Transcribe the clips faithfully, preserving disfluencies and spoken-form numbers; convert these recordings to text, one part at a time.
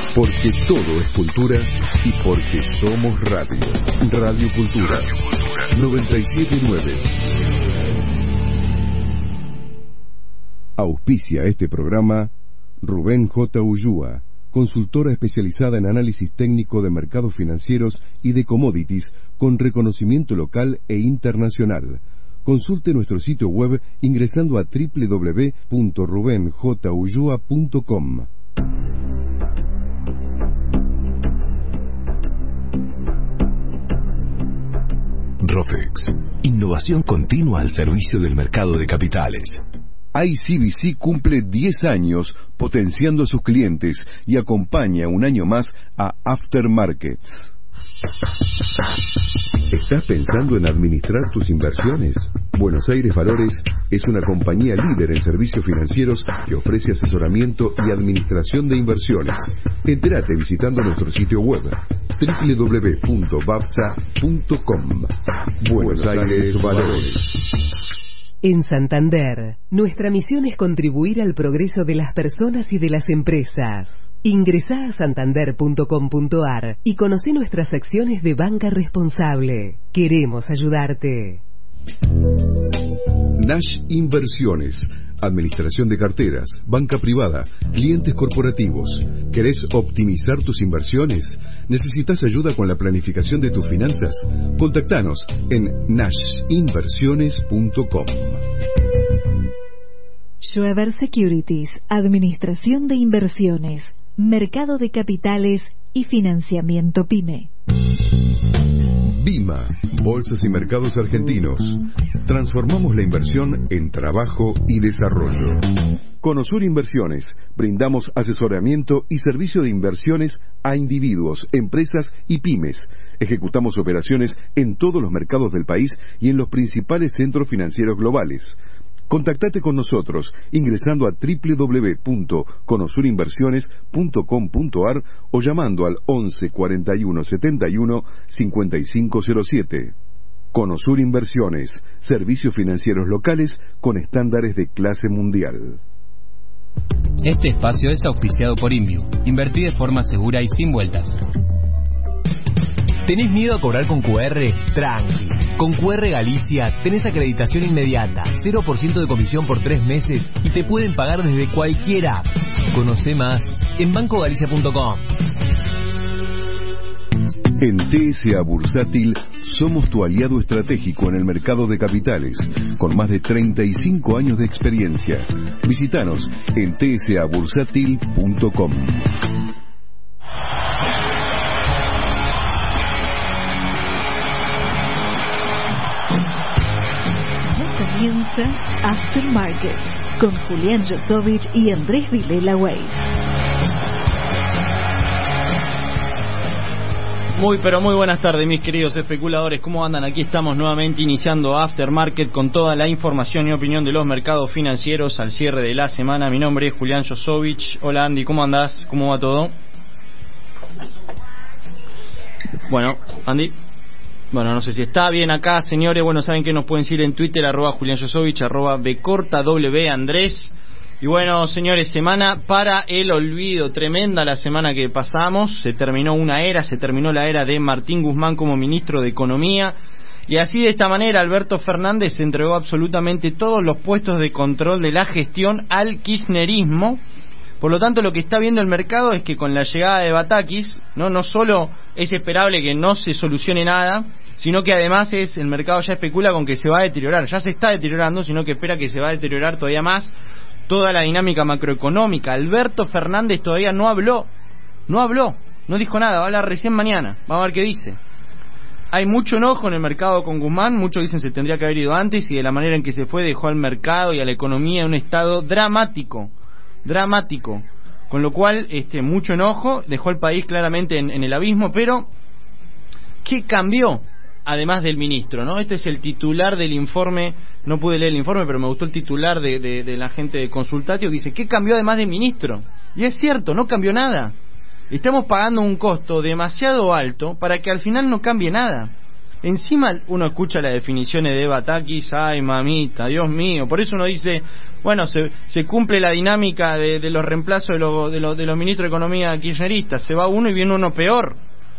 Porque todo es cultura y porque somos radio. Radio Cultura noventa y siete punto nueve. Auspicia este programa Rubén J. Ulloa, consultora especializada en análisis técnico de mercados financieros y de commodities con reconocimiento local e internacional. Consulte nuestro sitio web ingresando a doble u doble u doble u punto ruben j ulloa punto com. Rofex, innovación continua al servicio del mercado de capitales. I C B C cumple diez años potenciando a sus clientes y acompaña un año más a Aftermarket. ¿Estás pensando en administrar tus inversiones? Buenos Aires Valores es una compañía líder en servicios financieros que ofrece asesoramiento y administración de inversiones. Entérate visitando nuestro sitio web doble u doble u doble u punto babsa punto com. Buenos Aires Valores. En Santander, nuestra misión es contribuir al progreso de las personas y de las empresas. Ingresá a santander punto com punto ar y conocé nuestras acciones de banca responsable. Queremos ayudarte. Nash Inversiones, administración de carteras, banca privada, clientes corporativos. ¿Querés optimizar tus inversiones? ¿Necesitas ayuda con la planificación de tus finanzas? Contactanos en nash inversiones punto com. Schweber Securities, administración de inversiones, mercado de capitales y financiamiento PYME. Bima, Bolsas y Mercados Argentinos. Transformamos la inversión en trabajo y desarrollo. Conosur Inversiones. Brindamos asesoramiento y servicio de inversiones a individuos, empresas y pymes. Ejecutamos operaciones en todos los mercados del país y en los principales centros financieros globales. Contactate con nosotros ingresando a doble u doble u doble u punto conosur inversiones punto com punto ar o llamando al once cuarenta y uno setenta y uno cincuenta y cinco cero siete. Conosur Inversiones, servicios financieros locales con estándares de clase mundial. Este espacio es auspiciado por Inviu. Invertí de forma segura y sin vueltas. ¿Tenés miedo a cobrar con Q R? Tranqui. Con Q R Galicia tenés acreditación inmediata, cero por ciento de comisión por tres meses y te pueden pagar desde cualquier app. Conoce más en banco galicia punto com. En T S A Bursátil somos tu aliado estratégico en el mercado de capitales, con más de treinta y cinco años de experiencia. Visítanos en t s a bursátil punto com. Comienza Aftermarket con Julián Josovich y Andrés Vilela Weiss. Muy pero muy buenas tardes, mis queridos especuladores. ¿Cómo andan? Aquí estamos nuevamente iniciando Aftermarket con toda la información y opinión de los mercados financieros al cierre de la semana. Mi nombre es Julián Josovich. Hola Andy, ¿cómo andás? ¿Cómo va todo? Bueno, Andy. Bueno, no sé si está bien acá, señores. Bueno, saben que nos pueden seguir en Twitter, arroba Julián Josovich, arroba Bcorta W Andrés. Y bueno, señores, semana para el olvido, tremenda la semana que pasamos. Se terminó una era, se terminó la era de Martín Guzmán como ministro de Economía. Y así, de esta manera, Alberto Fernández entregó absolutamente todos los puestos de control de la gestión al kirchnerismo. Por lo tanto, lo que está viendo el mercado es que con la llegada de Batakis, no no solo es esperable que no se solucione nada, sino que además es el mercado ya especula con que se va a deteriorar. Ya se está deteriorando, sino que espera que se va a deteriorar todavía más toda la dinámica macroeconómica. Alberto Fernández todavía no habló, no habló, no dijo nada, va a hablar recién mañana, vamos a ver qué dice. Hay mucho enojo en el mercado con Guzmán, muchos dicen se tendría que haber ido antes y de la manera en que se fue dejó al mercado y a la economía en un estado dramático. dramático, con lo cual este mucho enojo, dejó al país claramente en, en el abismo. Pero ¿qué cambió además del ministro, no? Este es el titular del informe, no pude leer el informe, pero me gustó el titular de, de, de la gente de Consultatio, dice, ¿qué cambió además del ministro? Y es cierto, no cambió nada. Estamos pagando un costo demasiado alto para que al final no cambie nada. Encima uno escucha las definiciones de Eva Takis, ay mamita, Dios mío, por eso uno dice, bueno, se, se cumple la dinámica de, de los reemplazos de, lo, de, lo, de los ministros de Economía kirchneristas, se va uno y viene uno peor,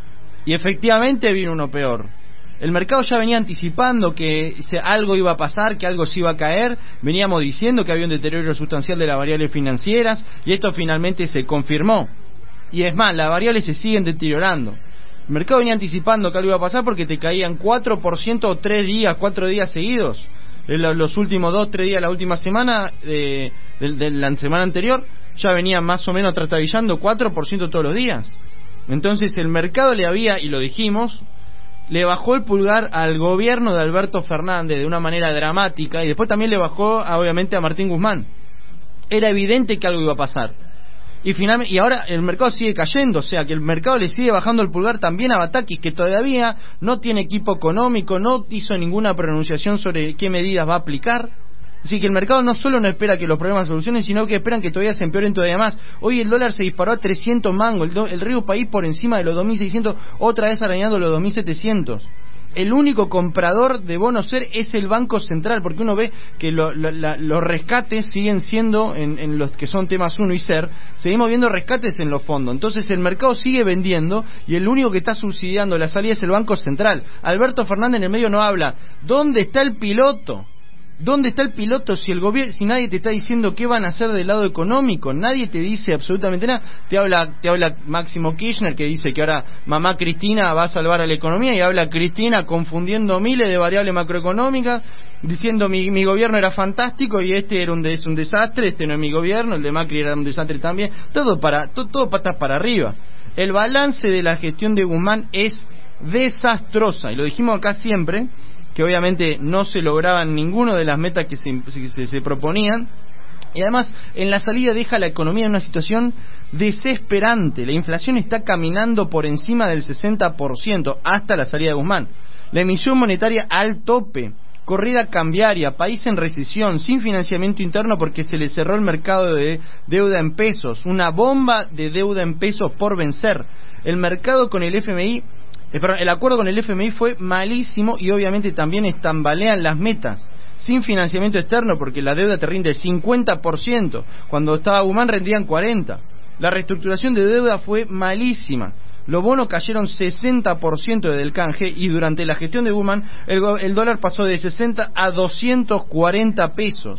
y efectivamente viene uno peor. El mercado ya venía anticipando que algo iba a pasar, que algo se iba a caer, veníamos diciendo que había un deterioro sustancial de las variables financieras, y esto finalmente se confirmó. Y es más, las variables se siguen deteriorando. El mercado venía anticipando que algo iba a pasar porque te caían cuatro por ciento tres días, cuatro días seguidos. En los últimos dos, tres días de la última semana, eh, de, de la semana anterior, ya venía más o menos trastabillando cuatro por ciento todos los días. Entonces el mercado le había, y lo dijimos, le bajó el pulgar al gobierno de Alberto Fernández de una manera dramática, y después también le bajó, obviamente, a Martín Guzmán. Era evidente que algo iba a pasar. Y finalmente, y ahora el mercado sigue cayendo, o sea que el mercado le sigue bajando el pulgar también a Batakis, que todavía no tiene equipo económico, no hizo ninguna pronunciación sobre qué medidas va a aplicar. Así que el mercado no solo no espera que los problemas se solucionen, sino que esperan que todavía se empeoren todavía más. Hoy el dólar se disparó a trescientos mangos, el, do, el Río País por encima de los dos mil seiscientos, otra vez arañando los dos mil setecientos. El único comprador de bonos SER es el Banco Central, porque uno ve que lo, lo, la, los rescates siguen siendo, en, en los que son temas uno y SER, seguimos viendo rescates en los fondos. Entonces el mercado sigue vendiendo y el único que está subsidiando la salida es el Banco Central. Alberto Fernández en el medio no habla. ¿Dónde está el piloto? ¿Dónde está el piloto si el gobierno, si nadie te está diciendo qué van a hacer del lado económico? Nadie te dice absolutamente nada. Te habla, te habla Máximo Kirchner, que dice que ahora mamá Cristina va a salvar a la economía, y habla Cristina confundiendo miles de variables macroeconómicas, diciendo mi, mi gobierno era fantástico y este era un, es un desastre, este no es mi gobierno, el de Macri era un desastre también. Todo para, todo, todo patas para arriba. El balance de la gestión de Guzmán es desastrosa, y lo dijimos acá siempre, que obviamente no se lograban ninguna de las metas que se, se, se proponían, y además en la salida deja la economía en una situación desesperante. La inflación está caminando por encima del sesenta por ciento hasta la salida de Guzmán, la emisión monetaria al tope, corrida cambiaria, país en recesión, sin financiamiento interno porque se le cerró el mercado de deuda en pesos, una bomba de deuda en pesos por vencer, el mercado con el F M I Eh, perdón, el acuerdo con el F M I fue malísimo, y obviamente también estambalean las metas, sin financiamiento externo porque la deuda te rinde el cincuenta por ciento, cuando estaba Guzmán rendían cuarenta por ciento. La reestructuración de deuda fue malísima, los bonos cayeron sesenta por ciento desde el canje, y durante la gestión de Guzmán el, el dólar pasó de sesenta a doscientos cuarenta pesos.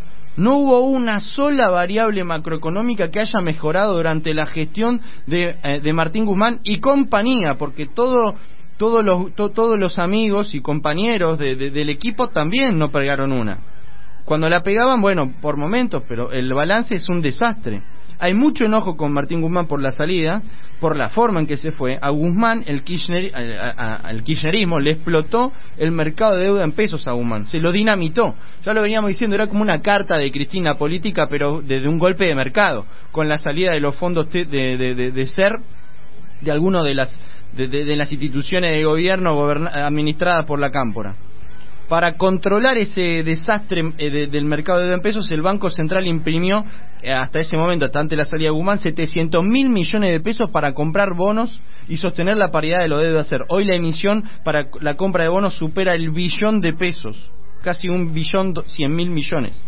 No hubo una sola variable macroeconómica que haya mejorado durante la gestión de, eh, de Martín Guzmán y compañía, porque todo, todo los, to, todos los amigos y compañeros de, de, del equipo también no pegaron una. Cuando la pegaban, bueno, por momentos, pero el balance es un desastre. Hay mucho enojo con Martín Guzmán por la salida, por la forma en que se fue. A Guzmán, el, Kirchner, a, a, el kirchnerismo le explotó el mercado de deuda en pesos a Guzmán, se lo dinamitó. Ya lo veníamos diciendo, era como una carta de Cristina política, pero desde un golpe de mercado, con la salida de los fondos de, de, de, de SER, de algunas de las, de, de, de las instituciones de gobierno administradas por la Cámpora. Para controlar ese desastre eh, de, del mercado de deuda en pesos, el Banco Central imprimió, eh, hasta ese momento, hasta antes de la salida de Guzmán, setecientos mil millones de pesos para comprar bonos y sostener la paridad de lo debe hacer. Hoy la emisión para la compra de bonos supera el billón de pesos, casi un billón cien mil millones.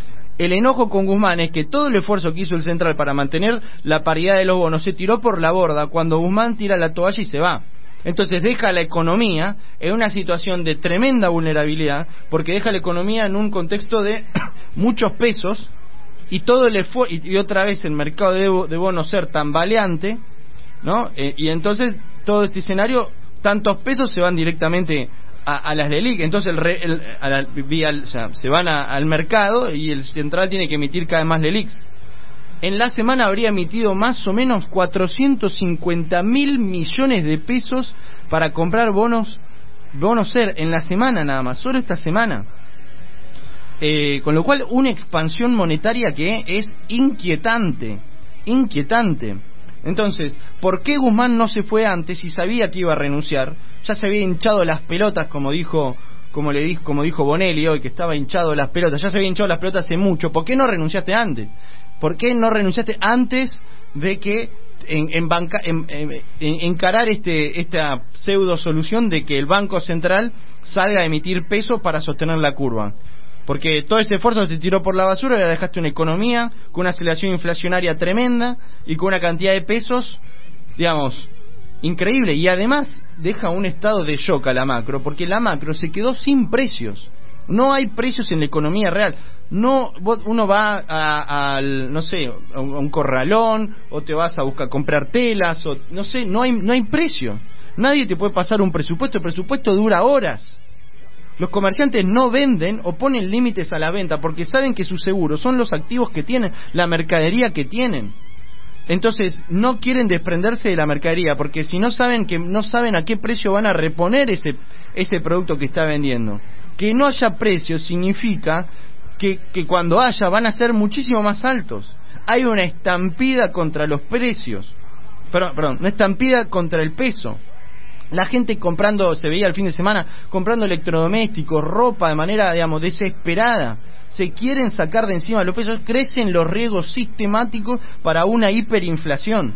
El enojo con Guzmán es que todo el esfuerzo que hizo el Central para mantener la paridad de los bonos se tiró por la borda cuando Guzmán tira la toalla y se va. Entonces deja la economía en una situación de tremenda vulnerabilidad, porque deja la economía en un contexto de muchos pesos, y todo el esfuerzo, y, y otra vez el mercado de, de bonos SER tambaleante, ¿no? Eh, y entonces todo este escenario, tantos pesos se van directamente a, a las LELIQ, entonces el, re, el, a la, vía, o sea, se van a, al mercado, y el Central tiene que emitir cada vez más LELIQs. En la semana habría emitido más o menos cuatrocientos cincuenta mil millones de pesos para comprar bonos bonos SER en la semana nada más, solo esta semana. Eh, con lo cual, una expansión monetaria que es inquietante, inquietante. Entonces, ¿por qué Guzmán no se fue antes y sabía que iba a renunciar? Ya se había hinchado las pelotas, como dijo como le dijo, como dijo Bonelli hoy, que estaba hinchado las pelotas. Ya se había hinchado las pelotas hace mucho. ¿Por qué no renunciaste antes? ¿Por qué no renunciaste antes de que en, en banca, en, en, en encarar este esta pseudo solución de que el Banco Central salga a emitir pesos para sostener la curva. Porque todo ese esfuerzo se tiró por la basura y ahora dejaste una economía con una aceleración inflacionaria tremenda y con una cantidad de pesos, digamos, increíble. Y además deja un estado de shock a la macro, porque la macro se quedó sin precios. No hay precios en la economía real. No, uno va a, a no sé, a un corralón, o te vas a buscar comprar telas, o no sé, no hay, no hay precio. Nadie te puede pasar un presupuesto. El presupuesto dura horas. Los comerciantes no venden o ponen límites a la venta porque saben que sus seguros son los activos que tienen, la mercadería que tienen. Entonces no quieren desprenderse de la mercadería porque si no saben que no saben a qué precio van a reponer ese ese producto que está vendiendo. Que no haya precio significa que, que cuando haya van a ser muchísimo más altos. Hay una estampida contra los precios. Perdón, perdón, una estampida contra el peso. La gente comprando, se veía el fin de semana, comprando electrodomésticos, ropa de manera, digamos, desesperada. Se quieren sacar de encima los pesos, crecen los riesgos sistemáticos para una hiperinflación.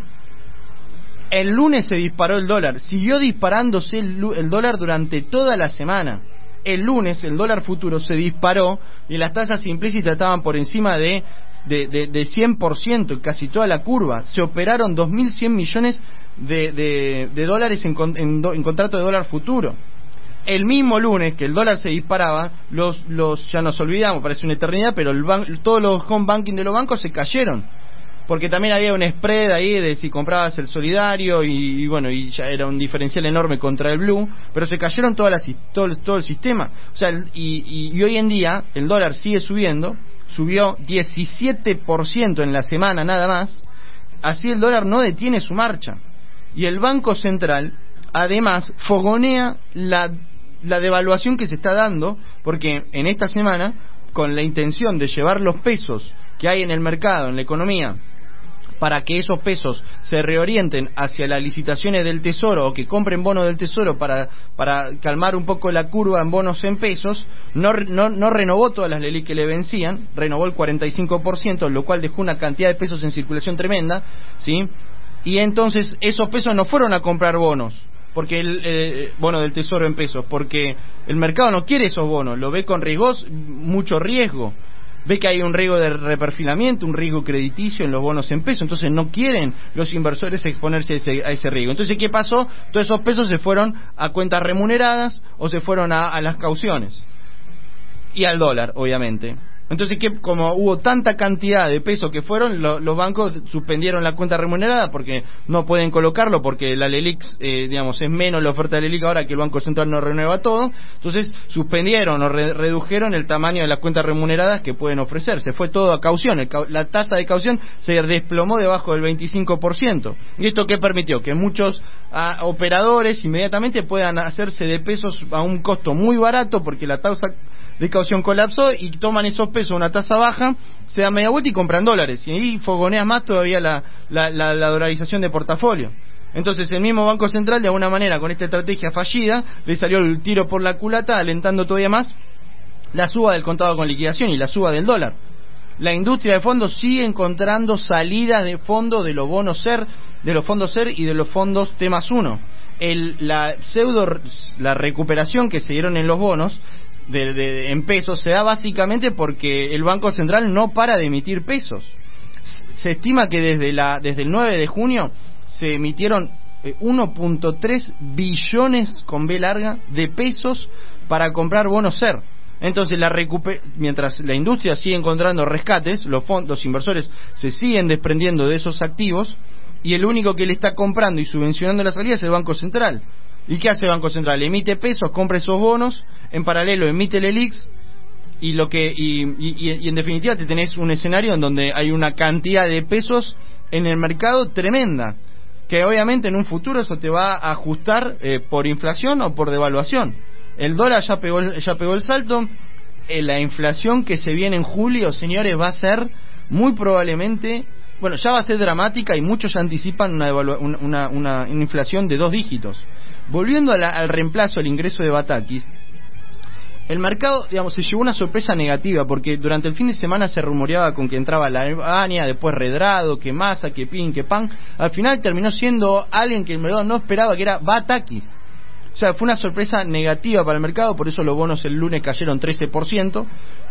El lunes se disparó el dólar, siguió disparándose el, el dólar durante toda la semana. El lunes el dólar futuro se disparó y las tasas implícitas estaban por encima de, de, de, de cien por ciento, casi toda la curva. Se operaron dos mil cien millones de, de, de dólares en, en, en contrato de dólar futuro. El mismo lunes que el dólar se disparaba, los, los ya nos olvidamos, parece una eternidad, pero el ban, todos los home banking de los bancos se cayeron. Porque también había un spread ahí de si comprabas el solidario y, y bueno, y ya era un diferencial enorme contra el blue, pero se cayeron todas las, todo, el, todo el sistema. O sea, y, y, y hoy en día el dólar sigue subiendo, subió diecisiete por ciento en la semana nada más, así el dólar no detiene su marcha. Y el Banco Central, además, fogonea la, la devaluación que se está dando, porque en esta semana, con la intención de llevar los pesos que hay en el mercado, en la economía, para que esos pesos se reorienten hacia las licitaciones del Tesoro o que compren bonos del Tesoro para para calmar un poco la curva en bonos en pesos, no no, no renovó todas las leyes que le vencían, renovó el cuarenta y cinco por ciento, lo cual dejó una cantidad de pesos en circulación tremenda, ¿sí? Y entonces esos pesos no fueron a comprar bonos, porque el eh, bono del Tesoro en pesos, porque el mercado no quiere esos bonos, lo ve con riesgos, mucho riesgo. Ve que hay un riesgo de reperfilamiento, un riesgo crediticio en los bonos en pesos, entonces no quieren los inversores exponerse a ese, a ese riesgo. Entonces, ¿qué pasó? Todos esos pesos se fueron a cuentas remuneradas o se fueron a, a las cauciones y al dólar, obviamente. Entonces, ¿qué? Como hubo tanta cantidad de pesos que fueron, lo, los bancos suspendieron la cuenta remunerada porque no pueden colocarlo, porque la LELIQ, eh, digamos, es menos la oferta de LELIQ ahora que el Banco Central no renueva todo. Entonces, suspendieron o re, redujeron el tamaño de las cuentas remuneradas que pueden ofrecer. Se fue todo a caución. El, la tasa de caución se desplomó debajo del veinticinco por ciento. ¿Y esto qué permitió? Que muchos a, operadores inmediatamente puedan hacerse de pesos a un costo muy barato porque la tasa de caución colapsó y toman esos pesos a una tasa baja, se dan media vuelta y compran dólares. Y ahí fogoneas más todavía la, la, la, la dolarización de portafolio. Entonces el mismo Banco Central, de alguna manera, con esta estrategia fallida, le salió el tiro por la culata, alentando todavía más la suba del contado con liquidación y la suba del dólar. La industria de fondos sigue encontrando salidas de fondos de los bonos SER, de los fondos SER y de los fondos T más uno. El, la pseudo, la recuperación que se dieron en los bonos De, de, en pesos se da básicamente porque el Banco Central no para de emitir pesos. Se estima que desde la desde el nueve de junio se emitieron eh, uno punto tres billones con B larga de pesos para comprar bonos SER. Entonces la recuper mientras la industria sigue encontrando rescates, los fondos inversores se siguen desprendiendo de esos activos y el único que le está comprando y subvencionando la salida es el Banco Central. ¿Y qué hace el Banco Central? Emite pesos, compra esos bonos, en paralelo emite el LELIQ y lo que y, y, y en definitiva te tenés un escenario en donde hay una cantidad de pesos en el mercado tremenda, que obviamente en un futuro eso te va a ajustar eh, por inflación o por devaluación. El dólar ya pegó ya pegó el salto, eh, la inflación que se viene en julio, señores, va a ser muy probablemente, bueno, ya va a ser dramática y muchos ya anticipan una, una, una, una inflación de dos dígitos. Volviendo a la, al reemplazo, al ingreso de Batakis, el mercado, digamos, se llevó una sorpresa negativa, porque durante el fin de semana se rumoreaba con que entraba la Albania, después Redrado, que Massa, que Pin, que Pan. Al final terminó siendo alguien que el mercado no esperaba, que era Batakis. O sea, fue una sorpresa negativa para el mercado, por eso los bonos el lunes cayeron trece por ciento.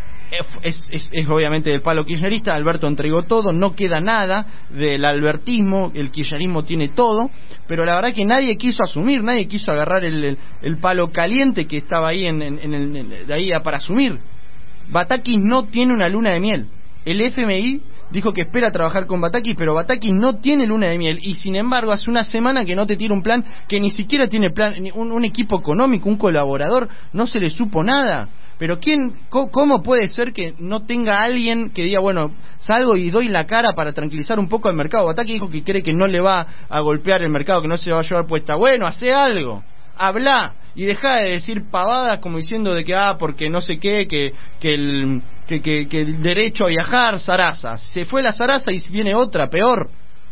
Es, es, es obviamente del palo kirchnerista. Alberto entregó todo, no queda nada del albertismo, el kirchnerismo tiene todo, pero la verdad que nadie quiso asumir, nadie quiso agarrar el, el, el palo caliente que estaba ahí en, en, en el, en, de ahí para asumir. Batakis no tiene una luna de miel. El F M I dijo que espera trabajar con Batakis, pero Batakis no tiene luna de miel, y sin embargo hace una semana que no te tira un plan, que ni siquiera tiene plan, un, un equipo económico, un colaborador, no se le supo nada. Pero quién, ¿cómo puede ser que no tenga alguien que diga, bueno, salgo y doy la cara para tranquilizar un poco al mercado? Batakis dijo que cree que no le va a golpear el mercado, que no se va a llevar puesta. Bueno, hace algo, habla y deja de decir pavadas como diciendo de que, ah, porque no sé qué, que que el, que, que, que el derecho a viajar, zaraza. Se fue la zaraza y viene otra, peor.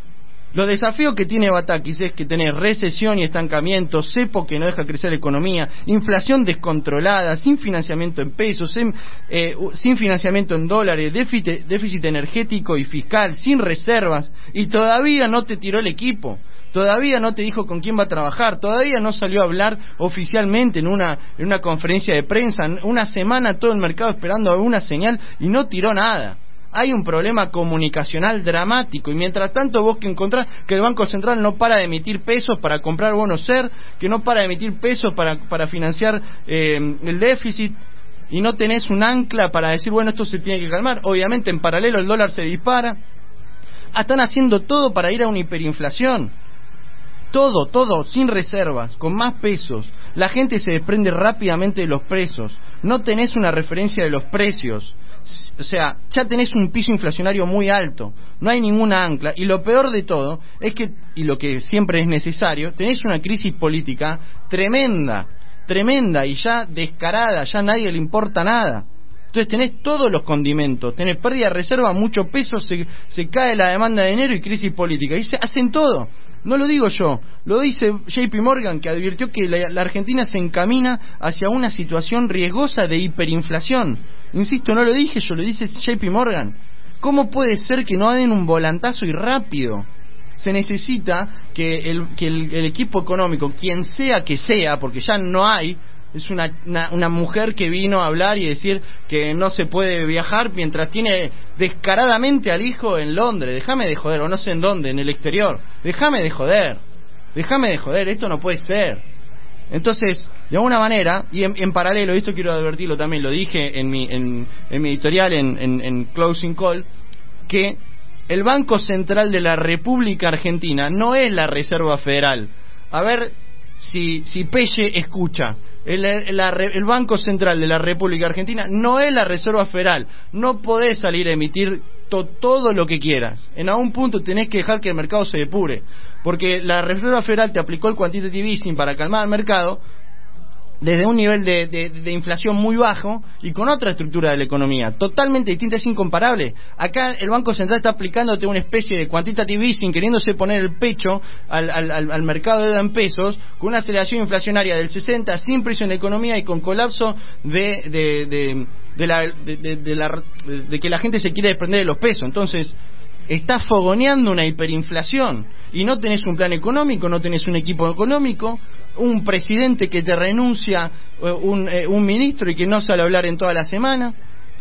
Los desafíos que tiene Batakis es que tenés recesión y estancamiento, cepo que no deja crecer la economía, inflación descontrolada, sin financiamiento en pesos, sin, eh, sin financiamiento en dólares, déficit, déficit energético y fiscal, sin reservas, y todavía no te tiró el equipo, todavía no te dijo con quién va a trabajar, todavía no salió a hablar oficialmente en una, en una conferencia de prensa, una semana todo el mercado esperando alguna señal y no tiró nada. Hay un problema comunicacional dramático, y mientras tanto vos que encontrás que el Banco Central no para de emitir pesos para comprar bonos SER, que no para de emitir pesos para, para financiar eh, el déficit, y no tenés un ancla para decir, bueno, esto se tiene que calmar. Obviamente en paralelo el dólar se dispara. Están haciendo todo para ir a una hiperinflación. Todo, todo, sin reservas, con más pesos. La gente se desprende rápidamente de los precios. No tenés una referencia de los precios. O sea, ya tenés un piso inflacionario muy alto, no hay ninguna ancla, y lo peor de todo es que, y lo que siempre es necesario, tenés una crisis política tremenda, tremenda y ya descarada, ya a nadie le importa nada. Entonces tenés todos los condimentos, tenés pérdida de reserva, mucho peso, se, se cae la demanda de dinero y crisis política, y se hacen todo. No lo digo yo, lo dice J P Morgan, que advirtió que la, la Argentina se encamina hacia una situación riesgosa de hiperinflación. Insisto, no lo dije yo, lo dice J P Morgan. ¿Cómo puede ser que no den un volantazo y rápido? Se necesita que el, que el, el equipo económico, quien sea que sea, porque ya no hay, es una, una, una mujer que vino a hablar y decir que no se puede viajar mientras tiene descaradamente al hijo en Londres. Déjame de joder, o no sé en dónde, en el exterior. Déjame de joder, déjame de joder, esto no puede ser. Entonces, de alguna manera, y en, en paralelo, y esto quiero advertirlo también, lo dije en mi, en, en mi editorial en, en, en Closing Call, que el Banco Central de la República Argentina no es la Reserva Federal. A ver si, si Pelle escucha. El, el, el Banco Central de la República Argentina no es la Reserva Federal. No podés salir a emitir to, todo lo que quieras. En algún punto tenés que dejar que el mercado se depure, porque la Reserva Federal te aplicó el quantitative easing para calmar al mercado desde un nivel de, de, de inflación muy bajo y con otra estructura de la economía totalmente distinta, es incomparable. Acá el Banco Central está aplicándote una especie de quantitative easing, queriéndose poner el pecho al, al, al mercado de deuda en pesos, con una aceleración inflacionaria del sesenta, sin presión de economía y con colapso de de, de, de, la, de, de, de, la, de que la gente se quiere desprender de los pesos. Entonces está fogoneando una hiperinflación y no tenés un plan económico, no tenés un equipo económico, un presidente que te renuncia, un, eh, un ministro y que no sale a hablar en toda la semana,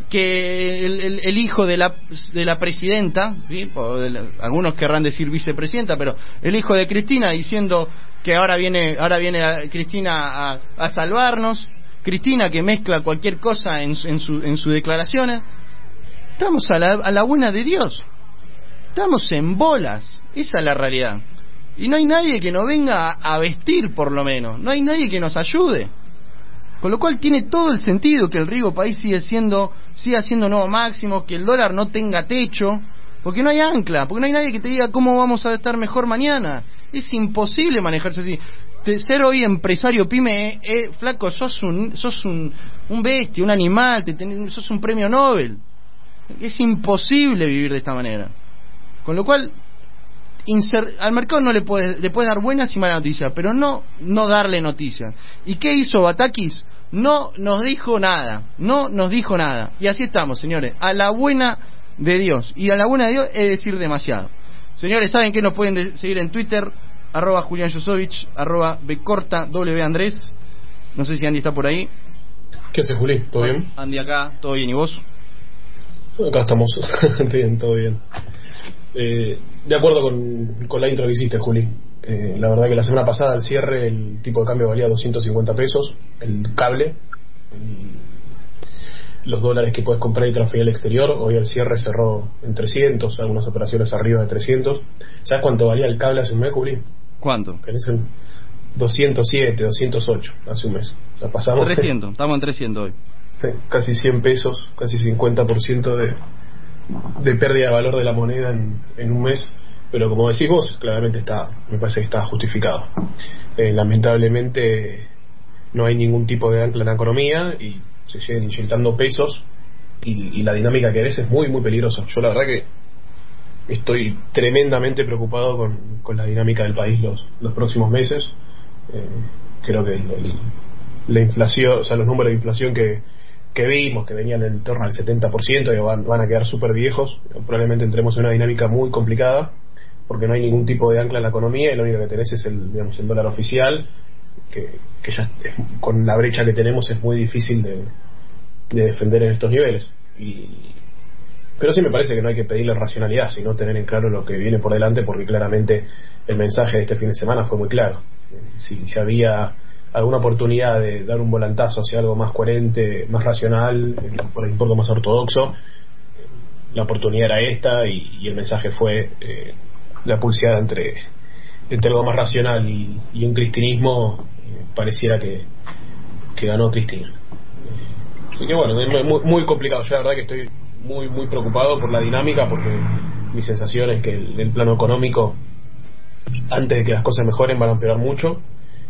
que el, el, el hijo de la de la presidenta, ¿sí? de la, algunos querrán decir vicepresidenta, pero el hijo de Cristina diciendo que ahora viene ahora viene a Cristina a, a salvarnos, Cristina que mezcla cualquier cosa en, en, su, en sus declaraciones. Estamos a la, a la buena de Dios. Estamos en bolas, esa es la realidad. Y no hay nadie que nos venga a, a vestir, por lo menos. No hay nadie que nos ayude. Con lo cual tiene todo el sentido que el riesgo país sigue siendo, siga siendo nuevo máximo, que el dólar no tenga techo, porque no hay ancla, porque no hay nadie que te diga cómo vamos a estar mejor mañana. Es imposible manejarse así. De ser hoy empresario pyme, eh, eh, flaco, sos un, sos un, un bestia, un animal, te tenés, sos un premio Nobel. Es imposible vivir de esta manera. Con lo cual, Insert, al mercado no le puede, le puede dar buenas y malas noticias, pero no no darle noticias. ¿Y qué hizo Batakis? No nos dijo nada, no nos dijo nada. Y así estamos, señores, a la buena de Dios. Y a la buena de Dios es decir demasiado. Señores, ¿saben que nos pueden de- seguir en Twitter? Arroba Julián Josovich, arroba Becorta, W Andrés. No sé si Andy está por ahí. ¿Qué haces, Juli? ¿Todo bien? Andy acá, todo bien, ¿y vos? Acá estamos. Bien, todo bien. Eh, de acuerdo con, con la intro que hiciste, Juli. Eh, la verdad que la semana pasada al cierre el tipo de cambio valía doscientos cincuenta pesos, el cable, el, los dólares que puedes comprar y transferir al exterior. Hoy al cierre cerró en trescientos, algunas operaciones arriba de trescientos. ¿Sabes cuánto valía el cable hace un mes, Juli? ¿Cuánto? Tenés en doscientos siete, doscientos ocho hace un mes. O sea, pasamos trescientos, estamos en trescientos hoy. Sí, casi cien pesos, casi cincuenta por ciento de, de pérdida de valor de la moneda en, en un mes. Pero como decís vos, claramente está, me parece que está justificado. Eh, lamentablemente no hay ningún tipo de ancla en la economía y se siguen inyectando pesos y, y la dinámica que eres es muy muy peligrosa. Yo la verdad que estoy tremendamente preocupado con, con la dinámica del país los, los próximos meses. Eh, creo que el, el, la inflación, o sea, los números de inflación que, que vimos, que venían en torno al setenta por ciento, que van, van a quedar súper viejos. Probablemente entremos en una dinámica muy complicada porque no hay ningún tipo de ancla en la economía y lo único que tenés es el, digamos, el dólar oficial, que, que ya es, con la brecha que tenemos es muy difícil de, de defender en estos niveles. Y, pero sí me parece que no hay que pedirle racionalidad, sino tener en claro lo que viene por delante, porque claramente el mensaje de este fin de semana fue muy claro. Si, si había alguna oportunidad de dar un volantazo hacia algo más coherente, más racional, por ahí un poco más ortodoxo, la oportunidad era esta, y, y el mensaje fue eh, la pulseada entre entre algo más racional y, y un cristinismo. Eh, pareciera que, que ganó Cristina. Eh, así que bueno, es muy, muy complicado. Yo la verdad que estoy muy muy preocupado por la dinámica, porque mi sensación es que el, el plano económico, antes de que las cosas mejoren, van a empeorar mucho.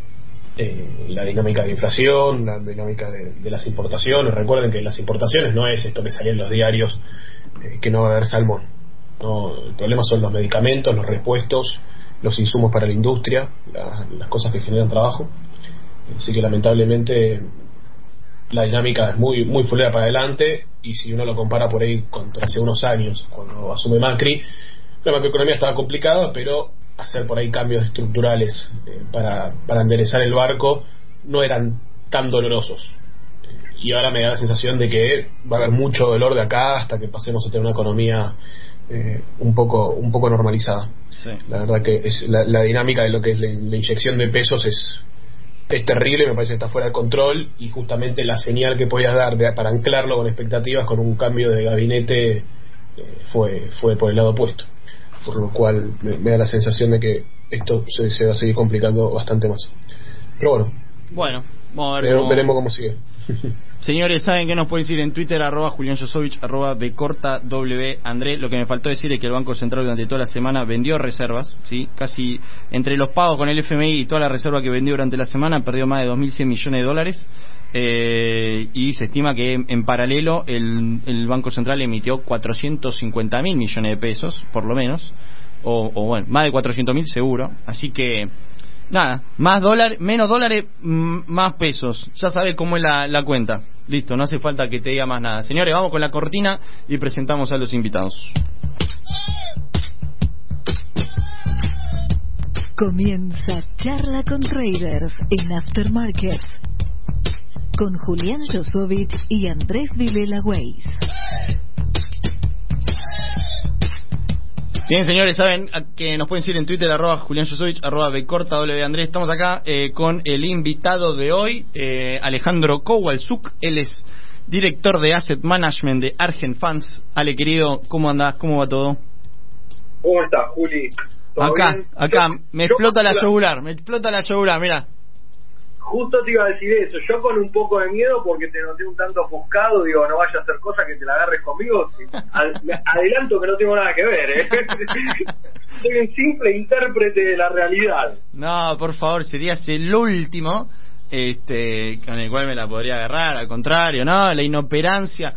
Eh, la dinámica de inflación, la dinámica de, de las importaciones. Recuerden que las importaciones no es esto que salía en los diarios, eh, que no va a haber salmón. No, el problema son los medicamentos, los repuestos, los insumos para la industria, la, las cosas que generan trabajo. Así que lamentablemente la dinámica es muy muy fulera para adelante, y si uno lo compara por ahí contra hace unos años, cuando asume Macri, la macroeconomía estaba complicada, pero hacer por ahí cambios estructurales eh, para, para enderezar el barco no eran tan dolorosos. Y ahora me da la sensación de que va a haber mucho dolor de acá hasta que pasemos a tener una economía eh, un poco un poco normalizada. Sí. La verdad que es la, la dinámica de lo que es la, la inyección de pesos es es terrible, me parece que está fuera de control, y justamente la señal que podías dar de, para anclarlo con expectativas con un cambio de gabinete eh, fue fue por el lado opuesto, por lo cual me, me da la sensación de que esto se, se va a seguir complicando bastante más. Pero bueno, bueno, vamos a ver veremos, cómo... veremos cómo sigue. Señores, saben que nos pueden seguir en Twitter, arroba Julián Josovich, arroba Becorta W André. Lo que me faltó decir es que el Banco Central durante toda la semana vendió reservas, ¿sí? Casi entre los pagos con el F M I y toda la reserva que vendió durante la semana, perdió más de dos mil cien millones de dólares. Eh, y se estima que en, en paralelo el, el Banco Central emitió cuatrocientos cincuenta mil millones de pesos, por lo menos, o, o bueno, más de cuatrocientos mil seguro. Así que nada, más dólares, menos dólares, m- más pesos. Ya sabes cómo es la, la cuenta. Listo, no hace falta que te diga más nada. Señores, vamos con la cortina y presentamos a los invitados. Comienza Charla con Traders en Aftermarket con Julián Josovich y Andrés Vilela Weiss. Bien, señores, saben que nos pueden seguir en Twitter, arroba Julián Josovich, arroba Becorta W Andrés. Estamos acá eh, con el invitado de hoy, eh, Alejandro Kowalczuk. Él es director de Asset Management de Argent Funds. Ale, querido, ¿cómo andás? ¿Cómo va todo? ¿Cómo estás, Juli? Acá, bien? acá, yo, me yo explota la iba, yugular, me explota la yugular, mirá. Justo te iba a decir eso, yo con un poco de miedo porque te noté un tanto ofuscado, digo, no vaya a hacer cosas que te la agarres conmigo. Ad, adelanto que no tengo nada que ver, ¿eh? Soy un simple intérprete de la realidad. No, por favor, serías el último este, con el cual me la podría agarrar, al contrario, no, la inoperancia.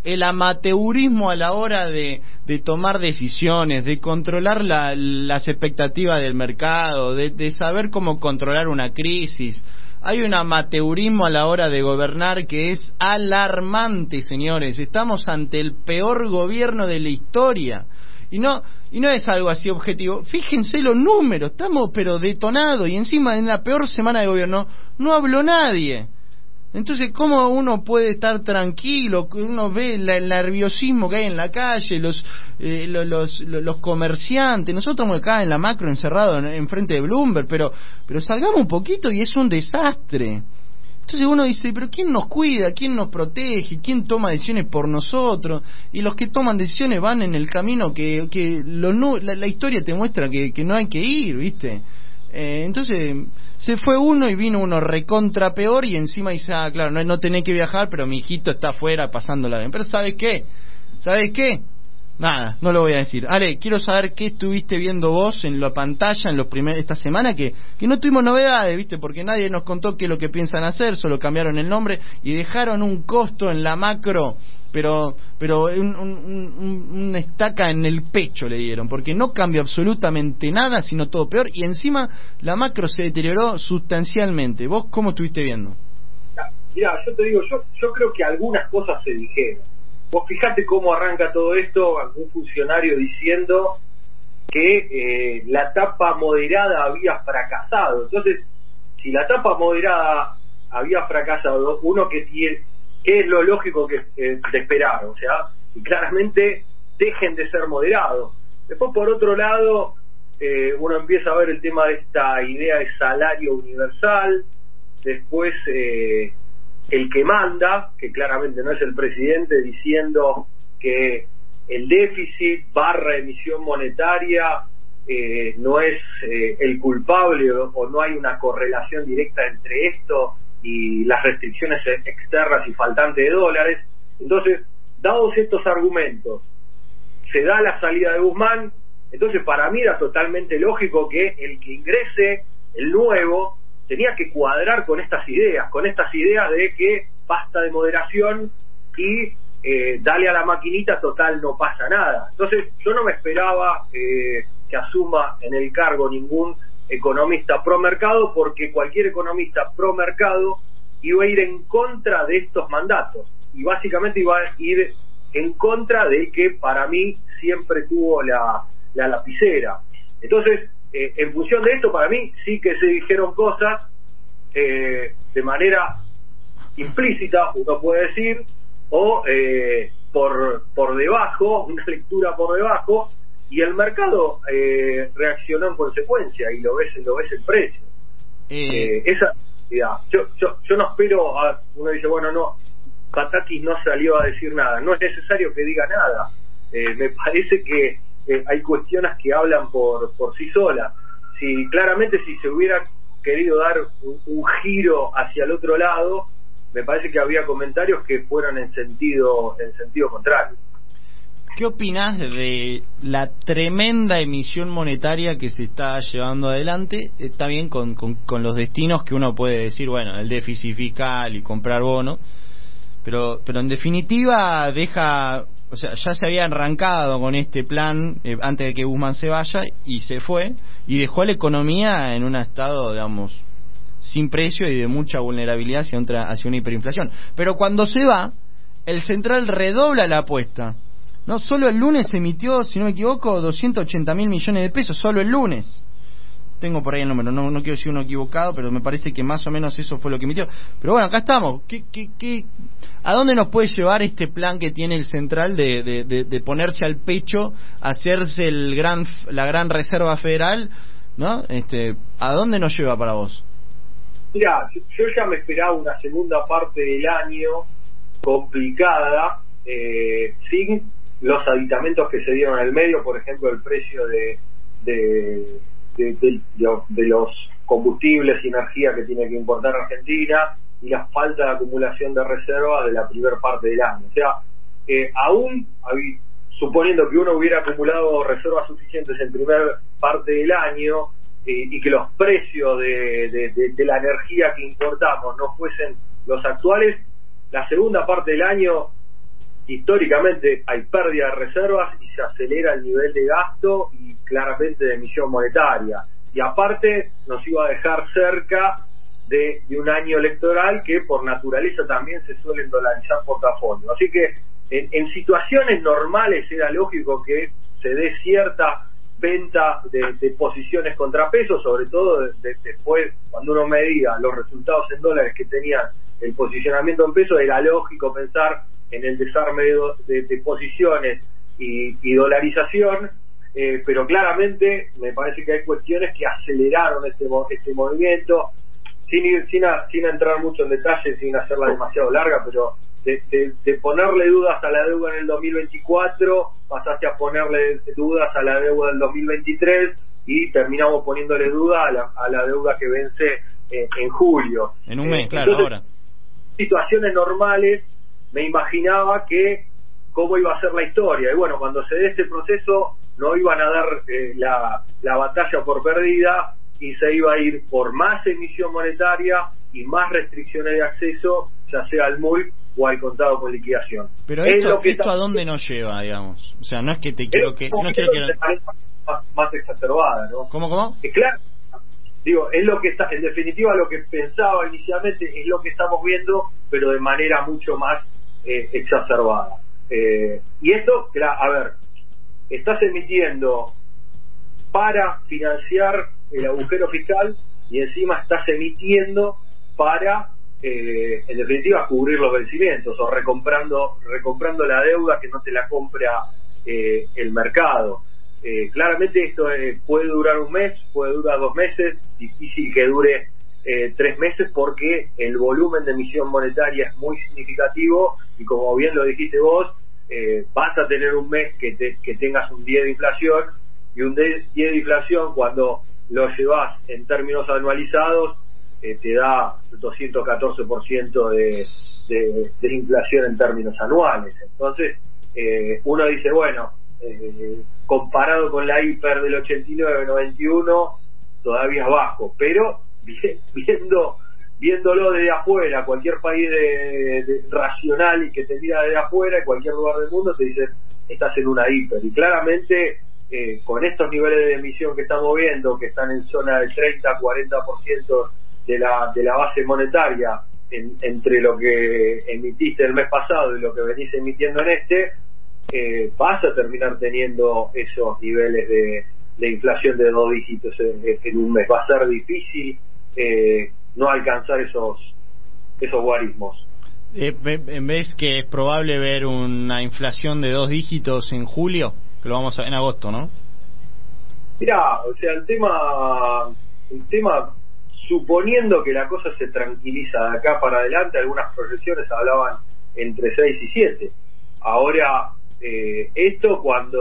el amateurismo a la hora de, de tomar decisiones, de controlar la, las expectativas del mercado, de, de saber cómo controlar una crisis. Hay un amateurismo a la hora de gobernar que es alarmante, señores. Estamos ante el peor gobierno de la historia. Y no y no es algo así objetivo. Fíjense los números, estamos pero detonados. Y encima en la peor semana de gobierno no habló nadie. Entonces, ¿cómo uno puede estar tranquilo? Uno ve la, el nerviosismo que hay en la calle, los, eh, los, los, los comerciantes. Nosotros estamos acá en la macro encerrados enfrente de Bloomberg, pero, pero salgamos un poquito y es un desastre. Entonces uno dice, pero ¿quién nos cuida? ¿Quién nos protege? ¿Quién toma decisiones por nosotros? Y los que toman decisiones van en el camino que, que lo, no, la, la historia te muestra que, que no hay que ir, ¿viste? Eh, entonces se fue uno y vino uno recontra peor y encima dice, ah, claro, no, no tenés que viajar, pero mi hijito está afuera pasándola bien. Pero ¿sabes qué? ¿Sabes qué? Nada, no lo voy a decir. Ale, quiero saber qué estuviste viendo vos en la pantalla en los primeros esta semana, que, que no tuvimos novedades, ¿viste? Porque nadie nos contó qué es lo que piensan hacer, solo cambiaron el nombre y dejaron un costo en la macro, pero pero un, un, un, una estaca en el pecho le dieron, porque no cambia absolutamente nada, sino todo peor, y encima la macro se deterioró sustancialmente. ¿Vos cómo estuviste viendo? Mirá, yo te digo, yo, yo creo que algunas cosas se dijeron. Vos fijate cómo arranca todo esto, algún funcionario diciendo que eh, la etapa moderada había fracasado. Entonces, si la etapa moderada había fracasado, uno que tiene, ¿qué es lo lógico que eh, de esperar? O sea, y claramente dejen de ser moderados. Después, por otro lado, eh, uno empieza a ver el tema de esta idea de salario universal. Después, eh, el que manda, que claramente no es el presidente, diciendo que el déficit barra emisión monetaria eh, no es eh, el culpable o, o no hay una correlación directa entre esto y las restricciones externas y faltante de dólares. Entonces, dados estos argumentos, se da la salida de Guzmán. Entonces, para mí era totalmente lógico que el que ingrese, el nuevo, tenía que cuadrar con estas ideas, con estas ideas de que basta de moderación y eh, dale a la maquinita, total, no pasa nada. Entonces, yo no me esperaba eh, que asuma en el cargo ningún economista pro mercado, porque cualquier economista pro mercado iba a ir en contra de estos mandatos, y básicamente iba a ir en contra del que para mí siempre tuvo la, la lapicera. Entonces, Eh, en función de esto, para mí sí que se dijeron cosas eh, de manera implícita, uno puede decir, o eh, por por debajo, una lectura por debajo, y el mercado eh, reaccionó en consecuencia, y lo ves lo ves el precio. Eh, eh, esa ya, yo, yo yo no espero, a, uno dice, bueno, no, Patakis no salió a decir nada, no es necesario que diga nada. Eh, me parece que Eh, hay cuestiones que hablan por por sí solas. Si claramente si se hubiera querido dar un, un giro hacia el otro lado, me parece que había comentarios que fueron en sentido en sentido contrario. ¿Qué opinás de la tremenda emisión monetaria que se está llevando adelante? Está bien con, con, con los destinos que uno puede decir, bueno, el déficit fiscal y comprar bonos, pero pero en definitiva deja... O sea, ya se había arrancado con este plan eh, antes de que Guzmán se vaya, y se fue y dejó a la economía en un estado, digamos, sin precio y de mucha vulnerabilidad hacia, otra, hacia una hiperinflación. Pero cuando se va, el central redobla la apuesta. No, solo el lunes se emitió, si no me equivoco, doscientos ochenta mil millones de pesos, solo el lunes. Tengo por ahí el número, no, no quiero decir uno equivocado, pero me parece que más o menos eso fue lo que emitió. Pero bueno, acá estamos. ¿Qué, qué, qué, ¿A dónde nos puede llevar este plan que tiene el central de, de, de, de ponerse al pecho, hacerse el gran la gran reserva federal, ¿no? Este, ¿a dónde nos lleva para vos? Mira, yo, yo ya me esperaba una segunda parte del año complicada, eh, sin los aditamentos que se dieron en el medio, por ejemplo, el precio de de De, de, de los combustibles y energía que tiene que importar Argentina, y la falta de acumulación de reservas de la primera parte del año. O sea, eh, aún suponiendo que uno hubiera acumulado reservas suficientes en primera parte del año eh, y que los precios de, de, de, de la energía que importamos no fuesen los actuales, la segunda parte del año históricamente hay pérdida de reservas y se acelera el nivel de gasto y claramente de emisión monetaria. Y aparte nos iba a dejar cerca de, de un año electoral que por naturaleza también se suelen dolarizar portafolios. Así que en, en situaciones normales era lógico que se dé cierta venta de, de posiciones contra pesos, sobre todo de, de, después, cuando uno medía los resultados en dólares que tenían el posicionamiento en pesos, era lógico pensar en el desarme de, de, de posiciones y, y dolarización, eh, pero claramente me parece que hay cuestiones que aceleraron este, este movimiento, sin ir, sin, a, sin entrar mucho en detalle, sin hacerla demasiado larga, pero de, de, de ponerle dudas a la deuda en el dos mil veinticuatro, pasaste a ponerle dudas a la deuda del dos mil veintitrés y terminamos poniéndole duda a la, a la deuda que vence eh, en julio. En un mes, eh, claro, entonces, ahora. Situaciones normales, me imaginaba que cómo iba a ser la historia. Y bueno, cuando se dé este proceso, no iban a dar eh, la, la batalla por perdida y se iba a ir por más emisión monetaria y más restricciones de acceso, ya sea al M U L o al contado con liquidación. Pero es esto, lo que esto está... a dónde nos lleva, digamos. O sea, no es que te quiero que... No quiero que... Más, más exacerbada, ¿no? ¿Cómo, cómo? Es claro, digo, es lo que está, en definitiva lo que pensaba inicialmente es lo que estamos viendo, pero de manera mucho más eh, exacerbada. Eh, y esto, a ver, estás emitiendo para financiar el agujero fiscal y encima estás emitiendo para eh, en definitiva cubrir los vencimientos o recomprando recomprando la deuda que no te la compra eh, el mercado. Eh, claramente esto eh, puede durar un mes, puede durar dos meses, difícil que dure eh, tres meses porque el volumen de emisión monetaria es muy significativo y como bien lo dijiste vos, eh, vas a tener un mes que, te, que tengas un diez de inflación y un diez de inflación cuando lo llevas en términos anualizados eh, te da doscientos catorce por ciento de, de, de inflación en términos anuales. Entonces eh, uno dice, bueno, eh, comparado con la hiper del ochenta y nueve noventa y uno todavía es bajo, pero viendo viéndolo desde afuera, cualquier país de, de, racional y que te mira desde afuera, en cualquier lugar del mundo te dice estás en una hiper, y claramente eh, con estos niveles de emisión que estamos viendo, que están en zona del treinta a cuarenta por ciento de la, de la base monetaria en, entre lo que emitiste el mes pasado y lo que venís emitiendo en este, eh, vas a terminar teniendo esos niveles de, de inflación de dos dígitos en, en un mes. Va a ser difícil eh, no alcanzar esos esos guarismos. Eh, ¿En vez que es probable ver una inflación de dos dígitos en julio? Que lo vamos a ver en agosto, ¿no? Mirá, o sea, el tema el tema suponiendo que la cosa se tranquiliza de acá para adelante, algunas proyecciones hablaban entre seis y siete. Ahora, eh, esto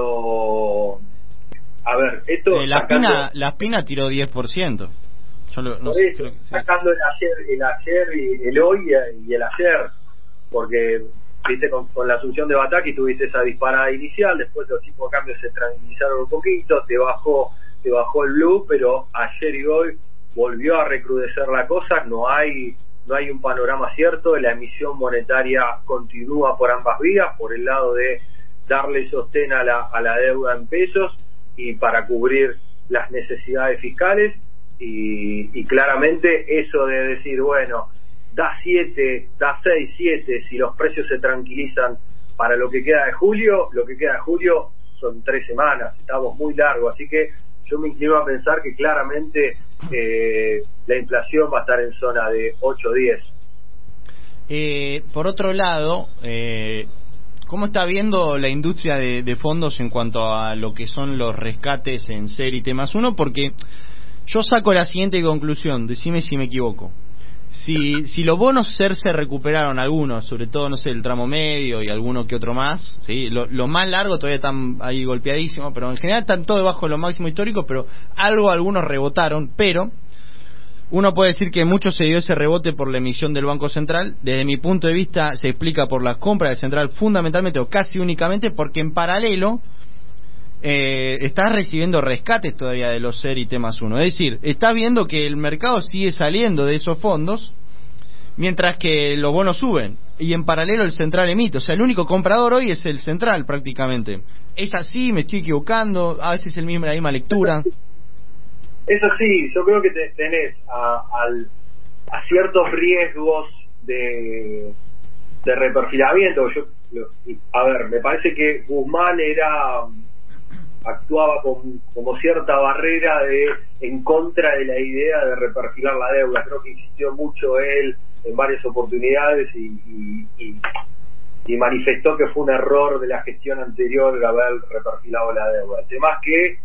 a ver, esto eh, la sacando, Pina la Pina tiró diez por ciento. Yo lo, no sé, eso, creo que sí. Sacando el ayer, el ayer y el hoy y el ayer, porque viste con, con la asunción de Bataki tuviste esa disparada inicial, después los tipos de cambios se tranquilizaron un poquito, te bajó te bajó el blue, pero ayer y hoy volvió a recrudecer la cosa, no hay no hay un panorama cierto, la emisión monetaria continúa por ambas vías, por el lado de darle sostén a la, a la deuda en pesos y para cubrir las necesidades fiscales, y, y claramente eso de decir, bueno, da siete, da seis, siete, si los precios se tranquilizan para lo que queda de julio, lo que queda de julio son tres semanas, estamos muy largos, así que yo me inclino a pensar que claramente eh, la inflación va a estar en zona de ocho o diez. Eh, por otro lado, eh, ¿cómo está viendo la industria de, de fondos en cuanto a lo que son los rescates en S E R y T más uno? Porque yo saco la siguiente conclusión, decime si me equivoco. Si, si los bonos S E R se recuperaron algunos, sobre todo, no sé, el tramo medio y alguno que otro más, ¿sí? Los lo más largos todavía están ahí golpeadísimos, pero en general están todos debajo de lo máximo histórico, pero algo algunos rebotaron, pero uno puede decir que mucho se dio ese rebote por la emisión del Banco Central. Desde mi punto de vista se explica por las compras del Central fundamentalmente o casi únicamente porque en paralelo eh, estás recibiendo rescates todavía de los S E R y T más uno. Es decir, está viendo que el mercado sigue saliendo de esos fondos mientras que los bonos suben. y en paralelo el Central emite. O sea, el único comprador hoy es el Central prácticamente. ¿Es así? ¿Me estoy equivocando? A veces el mismo, la misma lectura. Eso sí, yo creo que te, tenés a, al, a ciertos riesgos de, de reperfilamiento. Yo, a ver, me parece que Guzmán era actuaba con, como cierta barrera de en contra de la idea de reperfilar la deuda. Creo que insistió mucho él en varias oportunidades y, y, y, y manifestó que fue un error de la gestión anterior el haber reperfilado la deuda. El tema es que